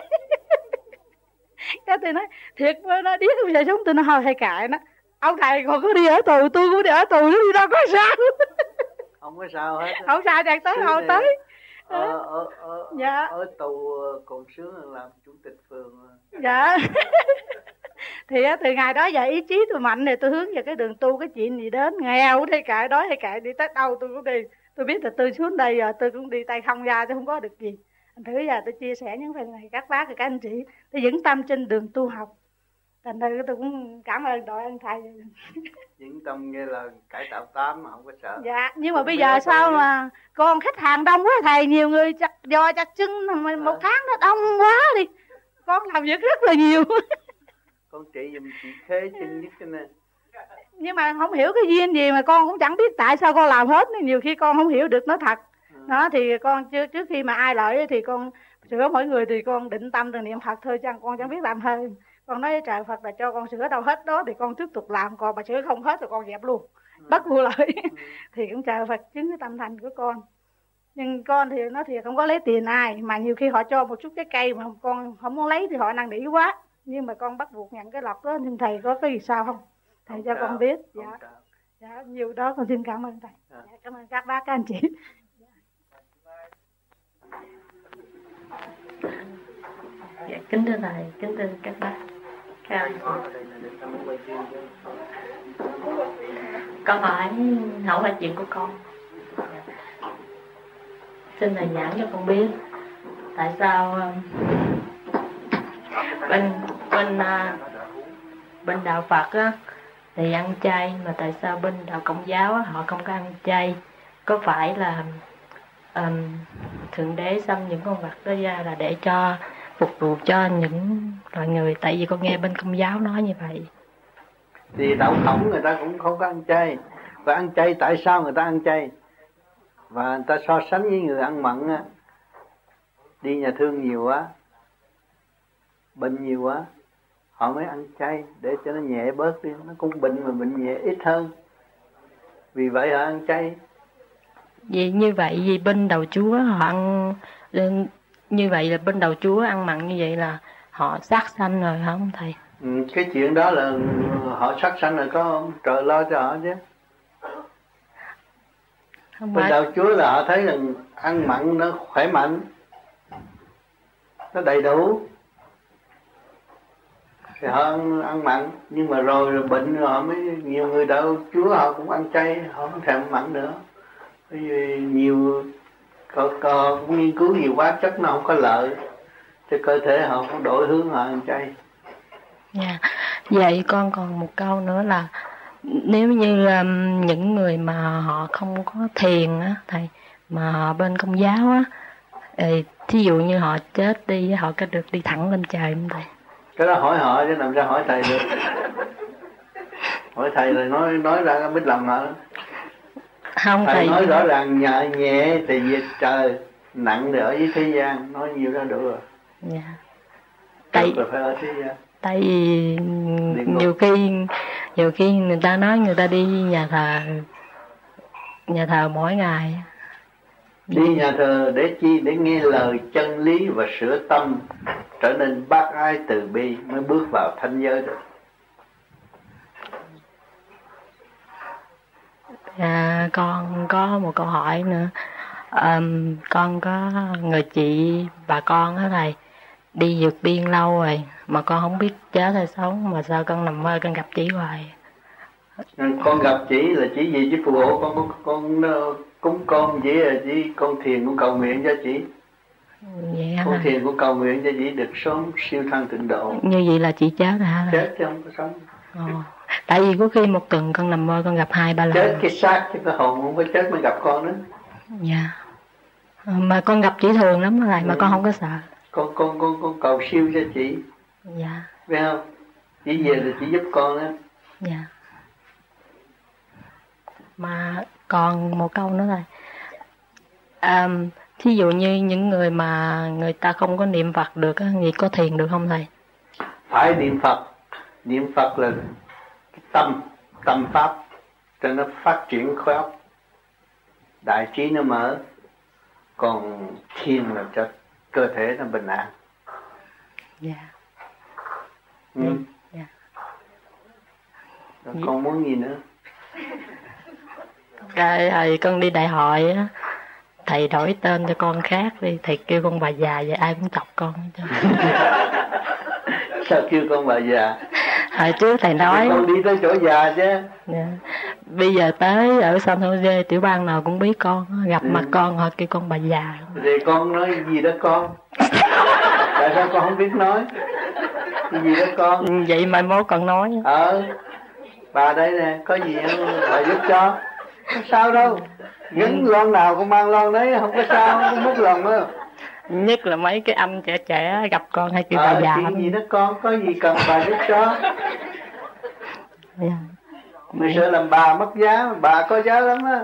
Cái tôi nói thiệt nó điếc bây giờ chúng tôi nó hơi hay cãi nó. Ông thầy còn có đi ở tù, tôi cũng đi ở tù, nó đi đâu có sao. Không có sao hết. Không sao, chẳng tới đâu tới. Ở, ở, ở, dạ. ở tù còn sướng hơn làm chủ tịch phường. Dạ. Thì từ ngày đó giờ ý chí tôi mạnh, thì tôi hướng về cái đường tu, cái chuyện gì đến nghèo hay cãi đói hay cãi đi tới đâu tôi cũng đi. Tôi biết là tôi xuống đây giờ tôi cũng đi tay không ra, tôi không có được gì. Thành thử giờ tôi chia sẻ những phần này các bác và các anh chị, tôi vững tâm trên đường tu học. Thành thử tôi cũng cảm ơn đội ơn thầy. Vững tâm nghe là cải tạo tám mà không có sợ. Dạ, nhưng mà tôi bây giờ sao mà con khách hàng đông quá thầy, nhiều người chặt giò chặt chân một à. Tháng nó đông quá đi. Con làm việc rất là nhiều. Con chị dùm chị Khế chân nhất cái này. Nhưng mà không hiểu cái duyên gì mà con cũng chẳng biết tại sao con làm hết. Nhiều khi con không hiểu được nó thật. Ừ. Đó thì con trước, trước khi mà ai lợi thì con sửa mỗi người thì con định tâm từ niệm Phật thôi, chẳng con chẳng biết làm hơn. Con nói trời Phật là cho con sửa đâu hết đó thì con tiếp tục làm, còn mà sửa không hết thì con dẹp luôn. Ừ. Bất vô lợi. Ừ. Thì cũng trời Phật chứng cái tâm thành của con. Nhưng con thì nó thì không có lấy tiền ai, mà nhiều khi họ cho một chút trái cây mà con không muốn lấy thì họ năn nỉ quá, nhưng mà con bắt buộc nhận cái lọc đó. Nhưng thầy có cái gì sao không? Thầy không cho trao, con biết. dạ. Dạ, nhiều đó con xin cảm ơn thầy. À. Dạ, cảm ơn các bác các anh chị. Dạ, kính thưa thầy, kính thưa các bác, các anh chị. Con hỏi không phải chuyện của con. Xin thầy giảng cho con biết tại sao bên bên bên đạo Phật á thì ăn chay, mà tại sao bên đạo Công giáo á, họ không có ăn chay? Có phải là um, thượng đế xâm những con vật đó ra là để cho phục vụ cho những loài người? Tại vì con nghe bên Công giáo nói như vậy. Thì đạo thống người ta cũng không có ăn chay. Và ăn chay tại sao người ta ăn chay? Và người ta so sánh với người ăn mặn á, đi nhà thương nhiều quá, bệnh nhiều quá, họ mới ăn chay để cho nó nhẹ bớt đi. Nó cũng bệnh mà bệnh nhẹ ít hơn, vì vậy họ ăn chay. Vì như vậy vì bên đầu Chúa họ ăn như vậy, là bên đầu Chúa ăn mặn như vậy là họ sát sanh rồi hả không thầy? Ừ, cái chuyện đó là họ sát sanh rồi có trời lo cho họ chứ. Không bên phải. đạo Chúa là họ thấy là ăn mặn nó khỏe mạnh, nó đầy đủ, thì họ ăn, ăn mặn. Nhưng mà rồi, rồi bệnh rồi họ mới, nhiều người đạo Chúa họ cũng ăn chay, họ không thèm mặn nữa. Bởi vì nhiều có, có cũng nghiên cứu nhiều quá, chất nó không có lợi cho cơ thể, họ cũng đổi hướng họ ăn chay. Yeah. Vậy con còn một câu nữa là nếu như um, những người mà họ không có thiền á thầy, mà họ bên Công giáo á, thì thí dụ như họ chết đi, họ có được đi thẳng lên trời không thầy? Cái đó hỏi họ chứ làm sao hỏi thầy được. Hỏi thầy rồi nói nói ra biết lòng họ. Không thầy, thầy nói rõ ràng nhẹ nhẹ thì về trời, nặng thì ở dưới thế gian, nói nhiều ra được rồi. Dạ. Tại là phải ở thế gian. Tại vì nhiều khi nhiều khi người ta nói người ta đi nhà thờ nhà thờ mỗi ngày. Đi nhà thờ để chi? Để nghe lời chân lý và sửa tâm, trở nên bác ái từ bi, mới bước vào thánh giới được. À, con có một câu hỏi nữa. À, con có người chị bà con á thầy, đi vượt biên lâu rồi mà con không biết chết hay sống, mà sao con nằm mơ con gặp chị hoài. Con gặp chị là chỉ gì chứ phù hộ con, con, con, con cúng con chỉ là chỉ con thiền, con cầu nguyện cho chị. Vậy con hả? thiền, con cầu nguyện cho chị được sớm siêu thăng tịnh độ. Như vậy là chị chết hả? Chết chứ không có sống. Ồ. Tại vì có khi một tuần con nằm mơ con gặp hai ba lần. Chết cái xác chứ cái hồn không có chết mới gặp con nữa. Dạ. Mà con gặp chị thường lắm rồi, mà ừ. con không có sợ. Con con con con cầu siêu cho chị. Dạ. Biết không? Chị về là chị giúp con đó. Dạ. Mà còn một câu nữa thôi. À, thí dụ như những người mà người ta không có niệm Phật được á, thì có thiền được không thầy? Phải niệm Phật. Niệm Phật là cái tâm, tâm pháp cho nó phát triển khối óc, đại trí nó mở. Còn thiền là cho cơ thể nó bình an. Dạ. Ừ. Dạ. Rồi con muốn gì nữa? Cái thầy con đi đại hội á, thầy đổi tên cho con khác đi, thầy kêu con bà già, vậy ai cũng chọc con hết trơn. Sao kêu con bà già? Hồi trước thầy nói con đi tới chỗ già chứ. Yeah. Bây giờ tới ở San Jose tiểu bang nào cũng biết con, gặp ừ. mặt con họ kêu con bà già. Thì con nói gì đó con? Tại sao con không biết nói? Cái gì đó con? Vậy mai mốt còn nói. Ờ, bà đây nè, có gì không bà giúp cho? Không sao đâu, những lon nào con mang lon đấy, không có sao, không có mất lòng đâu. Nhất là mấy cái anh trẻ trẻ gặp con hay kêu ờ, bà già. Chuyện gì đó con, có gì cần bà giúp cho. Yeah. Mày sợ làm bà mất giá, bà có giá lắm á.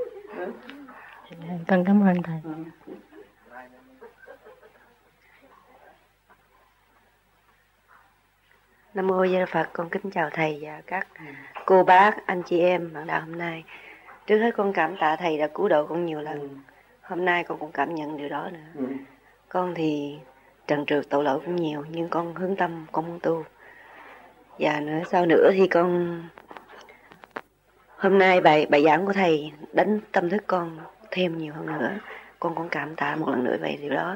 Con cảm ơn thầy. Ừ. Nam mô Di Đà Phật. Con kính chào thầy và các cô bác, anh chị em bạn đạo hôm nay. Trước hết con cảm tạ thầy đã cứu độ con nhiều lần. hôm nay con cũng cảm nhận điều đó nữa. Ừ. Con thì trần trượt tội lỗi cũng nhiều, nhưng con hướng tâm con muốn tu. Và nữa sau nữa thì con hôm nay bài bài giảng của thầy đánh tâm thức con thêm nhiều hơn nữa. Con cũng cảm tạ một lần nữa về điều đó.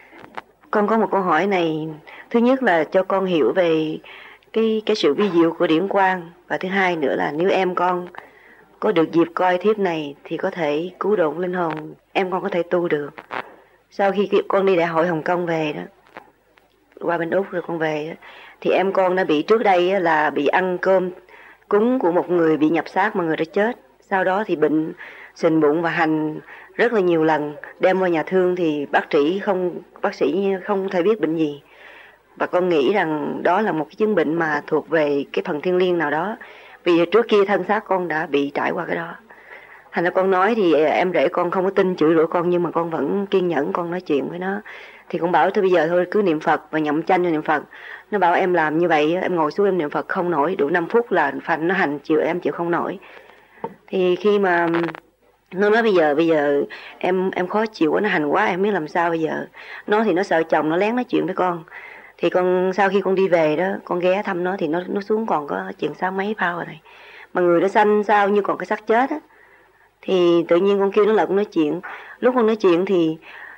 Con có một câu hỏi này, thứ nhất là cho con hiểu về cái cái sự vi diệu của điển quang, và thứ hai nữa là nếu em con có được dịp coi thiếp này thì có thể cứu độ linh hồn, em con có thể tu được. Sau khi con đi đại hội Hồng Kông về đó, qua bên Úc rồi con về đó, thì em con đã bị trước đây là bị ăn cơm cúng của một người bị nhập xác mà người đã chết. Sau đó thì bệnh sình bụng và hành rất là nhiều lần, đem qua nhà thương thì bác sĩ không bác sĩ không thể biết bệnh gì. Và con nghĩ rằng đó là một cái chứng bệnh mà thuộc về cái phần thiêng liêng nào đó, vì trước kia thân xác con đã bị trải qua cái đó. Thành ra con nói thì em rể con không có tin, chửi rủa con, nhưng mà con vẫn kiên nhẫn con nói chuyện với nó. Thì con bảo thôi bây giờ thôi cứ niệm Phật và nhậm chanh cho niệm Phật. Nó bảo em làm như vậy, em ngồi xuống em niệm Phật không nổi, đủ năm phút là phanh nó hành chịu, em chịu không nổi. Thì khi mà nó nói bây giờ bây giờ em em khó chịu quá, nó hành quá, em biết làm sao bây giờ. Nó thì nó sợ chồng nó lén nói chuyện với con. Thì con sau khi con đi về đó, con ghé thăm nó thì nó nó xuống còn có chừng sáu mấy phao rồi này. Mà người nó xanh sao như còn cái xác chết á. Thì tự nhiên con kêu nó lại con nói chuyện. Lúc con nói chuyện thì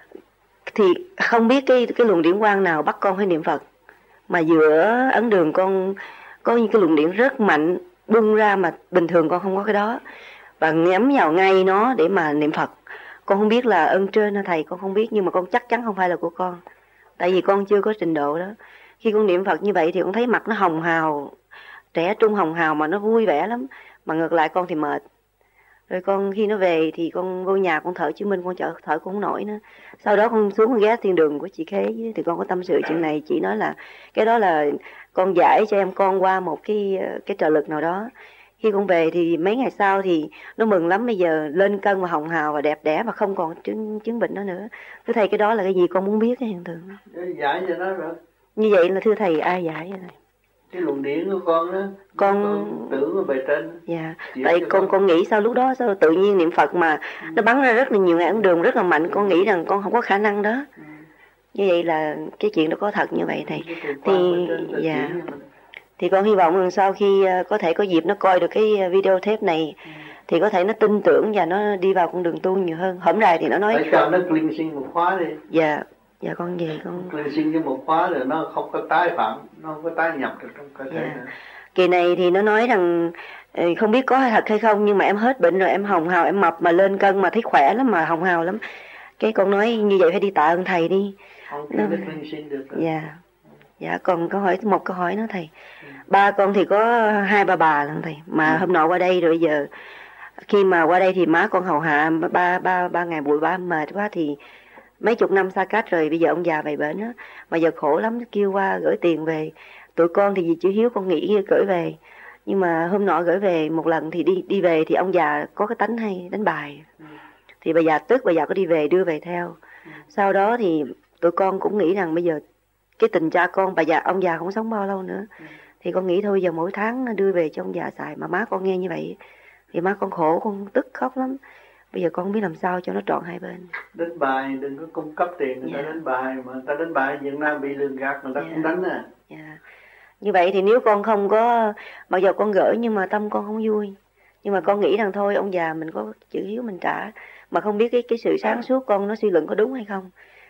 thì không biết cái cái luồng điển quang nào bắt con phải niệm Phật. Mà giữa ấn đường con có những cái luồng điển rất mạnh bung ra mà bình thường con không có cái đó. Và nhắm vào ngay nó để mà niệm Phật. Con không biết là ơn trên hay thầy, con không biết, nhưng mà con chắc chắn không phải là của con. Tại vì con chưa có trình độ đó. Khi con niệm Phật như vậy thì con thấy mặt nó hồng hào, trẻ trung hồng hào mà nó vui vẻ lắm. Mà ngược lại con thì mệt. Rồi con khi nó về thì con vô nhà con thở chứng minh, con chở thở cũng không nổi nữa. Sau đó con xuống con ghé thiên đường của chị Khế, thì con có tâm sự chuyện này. Chị nói là cái đó là con giải cho em con qua một cái cái trợ lực nào đó. Khi con về thì mấy ngày sau thì nó mừng lắm, bây giờ lên cân và hồng hào và đẹp đẽ và không còn chứng, chứng bệnh đó nữa. Thưa thầy, cái đó là cái gì con muốn biết cái hiện tượng đó. Giải cho nó rồi. Như vậy là thưa thầy ai giải vậy này? Cái luồng điển của con đó, con, con tưởng ở bề trên. Dạ. Tại con, con con nghĩ sau lúc đó sao tự nhiên niệm Phật mà ừ. nó bắn ra rất là nhiều ấn đường rất là mạnh, con nghĩ rằng con không có khả năng đó. Ừ. Như vậy là cái chuyện đó có thật như vậy thầy. Thì dạ. Thì con hy vọng rằng sau khi có thể có dịp nó coi được cái video tape này ừ. thì có thể nó tin tưởng và nó đi vào con đường tu nhiều hơn. Hổm rày thì nó nói phải cho nó cleansing một khóa đi. Dạ. Dạ con về con cleansing cái một khóa rồi nó không có tái phạm, nó không có tái nhập được trong cơ thể yeah. nữa. Kỳ này thì nó nói rằng không biết có thật hay không, nhưng mà em hết bệnh rồi, em hồng hào, em mập mà lên cân mà thấy khỏe lắm, mà hồng hào lắm. Cái con nói như vậy phải đi tạ ơn thầy đi. Không nó... cleansing được rồi. Dạ. Dạ còn câu hỏi một câu hỏi nữa thầy. Ừ. Ba con thì có hai ba bà lần thầy, mà ừ. hôm nọ qua đây rồi bây giờ khi mà qua đây thì má con hầu hạ ba ba ba ngày buổi ba mệt quá thì mấy chục năm xa cách rồi, bây giờ ông già về bệnh á, mà giờ khổ lắm, kêu qua gửi tiền về. Tụi con thì vì chữ hiếu con nghĩ gửi về, nhưng mà hôm nọ gửi về một lần thì đi đi về thì ông già có cái tánh hay đánh bài, ừ. thì bà già tức, bà già có đi về đưa về theo. ừ. Sau đó thì tụi con cũng nghĩ rằng bây giờ cái tình cha con, bà già ông già không sống bao lâu nữa, ừ. thì con nghĩ thôi giờ mỗi tháng đưa về cho ông già xài. Mà má con nghe như vậy thì má con khổ, con tức khóc lắm. Bây giờ con không biết làm sao cho nó trọn hai bên. Đánh bài đừng có cung cấp tiền người yeah. ta đánh bài, mà người ta đánh bài Việt Nam bị lường gạt người ta yeah. cũng đánh à. Yeah. Như vậy thì nếu con không có, mặc dù con gửi nhưng mà tâm con không vui, nhưng mà con nghĩ rằng thôi ông già mình có chữ hiếu mình trả, mà không biết cái cái sự sáng suốt con nó suy luận có đúng hay không.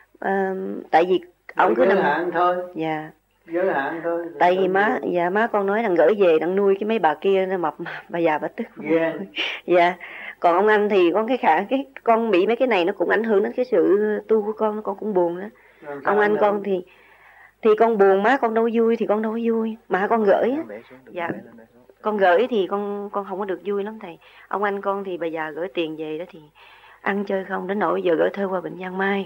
À, tại vì ông cứ giới nằm... hạn thôi. Dạ. Yeah. Giới hạn thôi. Tại vì má, dạ má con nói rằng gửi về đang nuôi cái mấy bà kia nó mập, bà già bà tức. Yeah. Dạ. Còn ông anh thì con cái khả cái con bị mấy cái này nó cũng ảnh hưởng đến cái sự tu của con, con cũng buồn đó. Ông anh con đâu? thì thì con buồn, má con đâu vui thì con đâu có vui, mà con gửi á. Dạ. Con gửi thì con con không có được vui lắm thầy. Ông anh con thì bà già gửi tiền về đó thì ăn chơi không, đến nỗi giờ gửi thơ qua bệnh Giang Mai.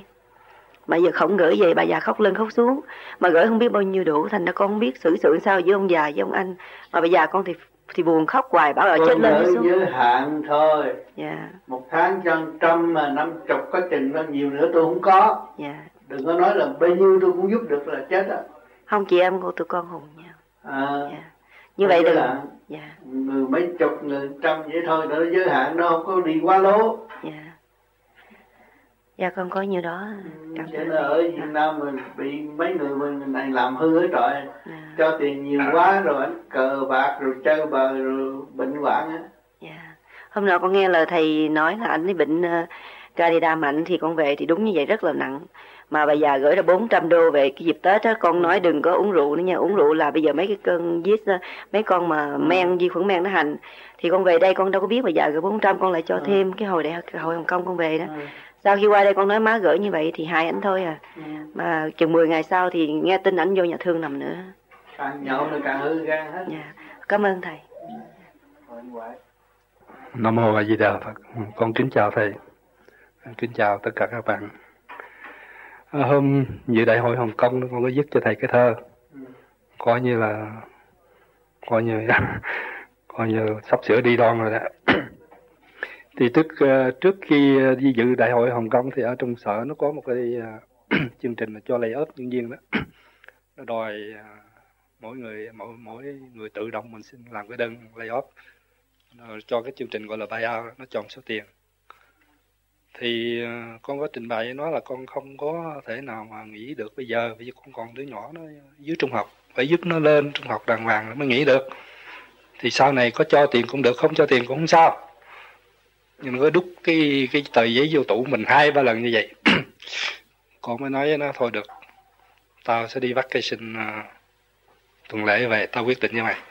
Mà giờ không gửi về bà già khóc lên khóc xuống, mà gửi không biết bao nhiêu đủ, thành ra con không biết xử sự sao với ông già với ông anh. Mà bà già con thì thì buồn khóc hoài, bảo là chết lên xuống. Giới hạn thôi. Dạ. Một tháng cho trăm mà năm chục có chừng đó, nhiều nữa tôi không có. Dạ. Đừng có nói là bao nhiêu tôi cũng giúp được là chết á. Không, chị em của tụi con hùng nhau. À. Dạ. Như vậy đừng. Dạ. Người mấy chục người trăm vậy thôi, đó giới hạn, nó không có đi quá lố. Dạ. Dạ con có nhiều đó. Cảm Cho nên ở Việt Nam mình bị mấy người mình này làm hư hết rồi. À. Cho tiền nhiều quá rồi anh cờ bạc rồi chơi bời rồi bệnh hoạn á. Dạ. Hôm nào con nghe lời thầy nói là anh ấy bệnh uh, candida mạnh thì con về thì đúng như vậy rất là nặng. Mà bà già gửi ra bốn trăm đô về cái dịp Tết á, con nói đừng có uống rượu nữa nha, uống rượu là bây giờ mấy cái cơn yeast, mấy con mà men, vi khuẩn men nó hành. Thì con về đây con đâu có biết bà già gửi bốn trăm, con lại cho thêm cái hồi đại hồi Hồng Kông con về đó. Sau khi qua đây con nói má gửi như vậy thì hai ảnh thôi à. Mà chừng mười ngày sau thì nghe tin ảnh vô nhà thương nằm nữa. Càng nhậu thì càng hư gan hết. Dạ. Cảm ơn thầy. Nam mô A Di Đà Phật. Con kính chào thầy. Kính chào tất cả các bạn. Hôm dự đại hội Hồng Kông con có viết cho thầy cái thơ, coi như là coi như coi như sắp sửa đi đoan rồi đó. Thì trước trước khi đi dự đại hội Hồng Kông thì ở trong sở nó có một cái chương trình là cho lay off nhân viên đó. Nó đòi mỗi người mỗi mỗi người tự động mình xin làm cái đơn lay off cho cái chương trình gọi là buyout, nó chọn số tiền. Thì con có trình bày với nó là con không có thể nào mà nghỉ được bây giờ, bởi vì con còn đứa nhỏ nó dưới trung học, phải giúp nó lên trung học đàng hoàng mới nghỉ được. Thì sau này có cho tiền cũng được, không cho tiền cũng không sao. Nhưng có đút cái cái tờ giấy vô tủ mình hai ba lần như vậy. Con mới nói với nó thôi được, tao sẽ đi vacation uh, tuần lễ về, tao quyết định như mày.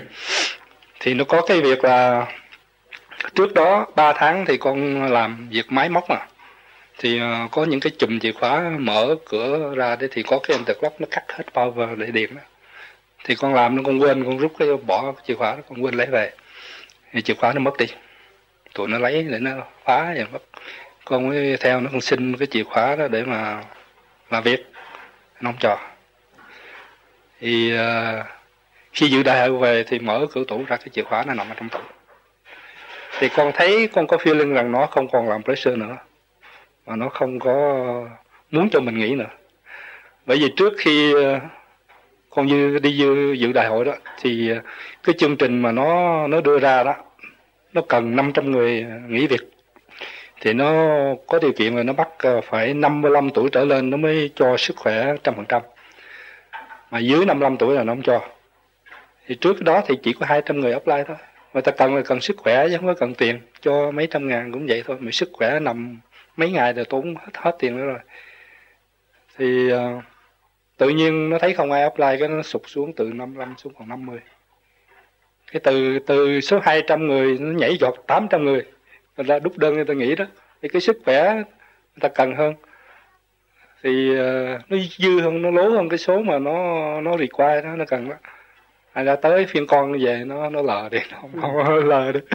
Thì nó có cái việc là trước đó ba tháng thì con làm việc máy móc mà, thì uh, có những cái chùm chìa khóa mở cửa ra đấy thì có cái interlock nó cắt hết power để điện đó. Thì con làm nó con quên, con rút cái bỏ cái chìa khóa đó, con quên lấy về, thì chìa khóa nó mất đi, tụi nó lấy để nó phá vậy mất. Con mới theo nó, con xin cái chìa khóa đó để mà làm việc, nó không cho. Thì uh, khi dự đại hội về thì mở cửa tủ ra, cái chìa khóa nó nằm ở trong tủ. Thì con thấy con có feeling rằng nó không còn làm pressure nữa, mà nó không có muốn cho mình nghỉ nữa. Bởi vì trước khi uh, con như đi dự, dự đại hội đó thì uh, cái chương trình mà nó nó đưa ra đó, nó cần năm trăm người nghỉ việc. Thì nó có điều kiện là nó bắt phải năm mươi lăm tuổi trở lên nó mới cho sức khỏe một trăm phần trăm. Mà dưới năm mươi lăm tuổi là nó không cho. Thì trước đó thì chỉ có hai trăm người apply thôi. Người ta cần là cần sức khỏe chứ không có cần tiền. Cho mấy trăm ngàn cũng vậy thôi. Mà sức khỏe nằm mấy ngày rồi tốn hết, hết tiền nữa rồi. Thì uh, tự nhiên nó thấy không ai apply, cái nó sụt xuống từ năm mươi lăm xuống còn năm mươi. Cái từ từ số hai trăm người nó nhảy giọt tám trăm người, người ta đút đơn người ta nghĩ đó. Thì cái sức khỏe người ta cần hơn, thì uh, nó dư hơn, nó lố hơn cái số mà nó nó require đó, nó cần đó. Hay là tới phiên con về nó nó lờ đi, nó không, không lờ được.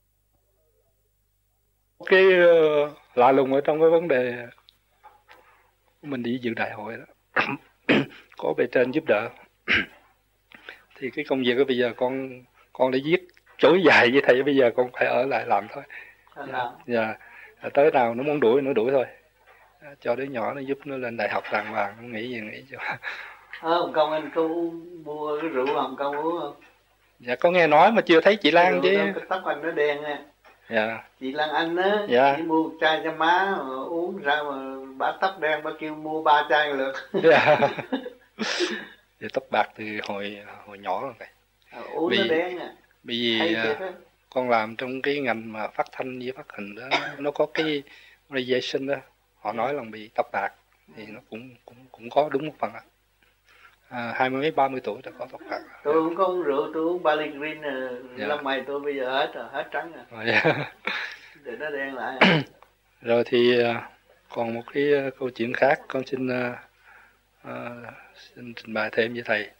Cái uh, lạ lùng ở trong cái vấn đề mình đi dự đại hội đó, có bề trên giúp đỡ. Thì cái công việc đó bây giờ con con đã viết chối dài với thầy, bây giờ con phải ở lại làm thôi. Dạ, dạ. Tới nào nó muốn đuổi nó đuổi thôi, cho đứa nhỏ nó giúp nó lên đại học đàng hoàng, nó nghĩ gì nghĩ cho. Ờ, Hồng Kông anh có mua cái rượu Hồng Kông uống không? Dạ có nghe nói mà chưa thấy chị Lan chứ. Đó, cái tóc anh nó đen nha. Dạ. Chị Lan Anh á, dạ. Chị mua chai cho má mà uống ra mà bả tóc đen, bả kêu mua ba chai lượt. Dạ. Thì tóc bạc từ hồi hồi nhỏ rồi này. À, uống vì, nó đen à. Bởi vì con làm trong cái ngành mà phát thanh với phát hình đó, nó có cái radiation đó, họ nói là bị tóc bạc thì nó cũng cũng cũng có đúng một phần ạ. À, hai mươi mấy ba mươi tuổi đã có tóc bạc. Tôi không có uống rượu, tôi uống Bali Green à, dạ. Lông mày tôi bây giờ hết rồi, hết trắng rồi. Dạ. Để nó đen lại. Rồi thì còn một cái câu chuyện khác con xin uh, uh, xin trình bày thêm với thầy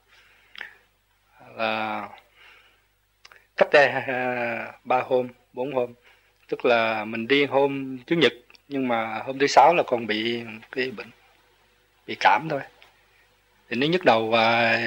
là cách đây ba hôm, bốn hôm, tức là mình đi hôm Chủ nhật nhưng mà hôm thứ sáu là con bị cái bệnh, bị cảm thôi. Thì nó nhức đầu và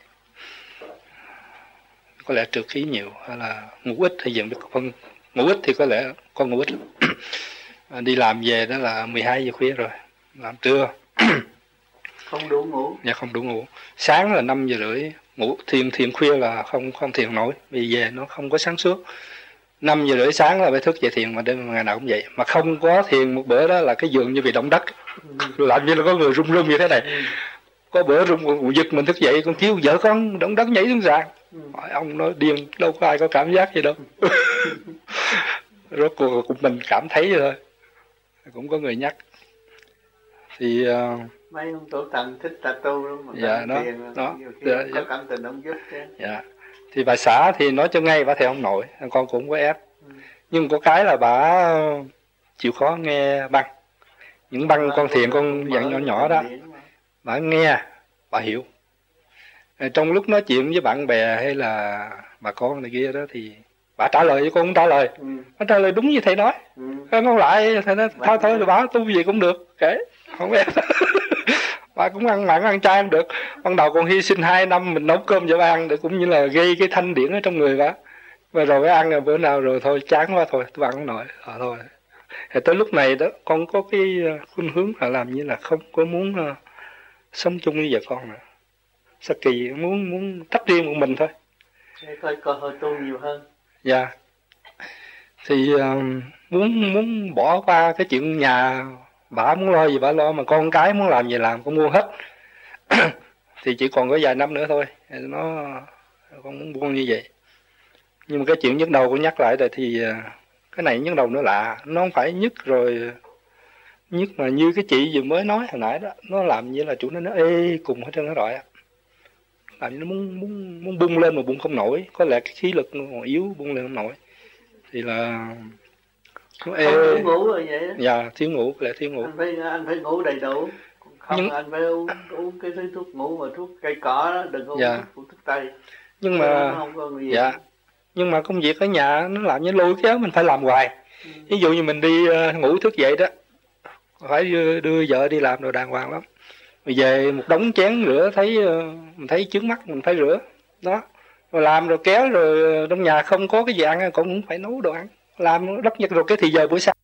có lẽ trượt khí nhiều hay là ngủ ít hay gì biết không. Ngủ ít thì có lẽ con ngủ ít lắm. Đi làm về đó là mười hai giờ khuya rồi, làm trưa. Không đủ ngủ. Dạ không đủ ngủ. Sáng là năm giờ rưỡi, ngủ thiền thiền khuya là không không thiền nổi, vì về nó không có sáng suốt. năm giờ rưỡi sáng là phải thức dậy thiền, mà đêm ngày nào cũng vậy. Mà không có thiền một bữa đó là cái giường như bị động đất, làm như là có người rung rung như thế này. Có bữa rung còn giật mình thức dậy, con thiếu vợ con động đất nhảy xuống sàn. Hỏi ông nói điên, đâu có ai có cảm giác gì đâu. Rốt cuộc cũng mình cảm thấy vậy thôi. Cũng có người nhắc. Thì uh, mấy ông tổ tần thích tà tu lắm mà. Dạ đó, đó. Dạ, có cảm tình ông giúp chứ. Dạ. Thì bà xã thì nói cho ngay, bà thầy ông nội, con cũng có ép. Ừ. Nhưng có cái là bà chịu khó nghe băng. Những băng con thiền con dặn nhỏ nhỏ đó, bà nghe, bà hiểu. Trong lúc nói chuyện với bạn bè hay là bà con này kia đó thì bà trả lời với con cũng trả lời. Ừ. Bà trả lời đúng như thầy nói. Ừ. Nói lại thầy nói thôi thôi rồi bà tu gì cũng được, kể không ép. Bà cũng ăn mặn ăn chay được. Ban đầu còn hy sinh hai năm mình nấu cơm cho bà ăn để cũng như là gây cái thanh điển ở trong người bà. Và rồi cái ăn rồi bữa nào rồi thôi chán quá thôi tôi ăn không nổi. À, thôi. Thì tới lúc này đó con có cái khuynh hướng là làm như là không có muốn uh, sống chung với vợ con nữa. Sao kỳ muốn muốn tách riêng một mình thôi. Để coi cơ hội tu nhiều hơn. Dạ. Thì uh, muốn muốn bỏ qua cái chuyện nhà, bà muốn lo gì bà lo, mà con cái muốn làm gì làm, con mua hết. Thì chỉ còn có vài năm nữa thôi, nó con muốn buông như vậy. Nhưng mà cái chuyện nhức đầu con nhắc lại rồi thì cái này nhức đầu nữa lạ, nó không phải nhức rồi nhức mà như cái chị vừa mới nói hồi nãy đó, nó làm như là chủ nó nó ê cùng hết trơn nó rồi á, làm như nó muốn muốn muốn bung lên mà bung không nổi, có lẽ cái khí lực nó còn yếu bung lên không nổi, thì là nó ê. Không thiếu ngủ rồi vậy đó. Dạ thiếu ngủ, lẽ thiếu ngủ. Anh phải anh phải ngủ đầy đủ. Không, nhưng anh phải uống, uống cái thứ thuốc ngủ mà thuốc cây cỏ đó, đừng có dạ. uống thuốc tây. Nhưng mà dạ, nhưng mà công việc ở nhà nó làm như lôi kéo mình phải làm hoài. Ừ. Ví dụ như mình đi uh, ngủ thức dậy đó, phải đưa, đưa vợ đi làm đồ đàng hoàng lắm. Rồi về một đống chén rửa thấy uh, mình thấy chướng mắt mình phải rửa đó, rồi làm rồi kéo rồi trong nhà không có cái gì ăn, cũng phải nấu đồ ăn, làm đắp nhật rồi cái thì giờ buổi sáng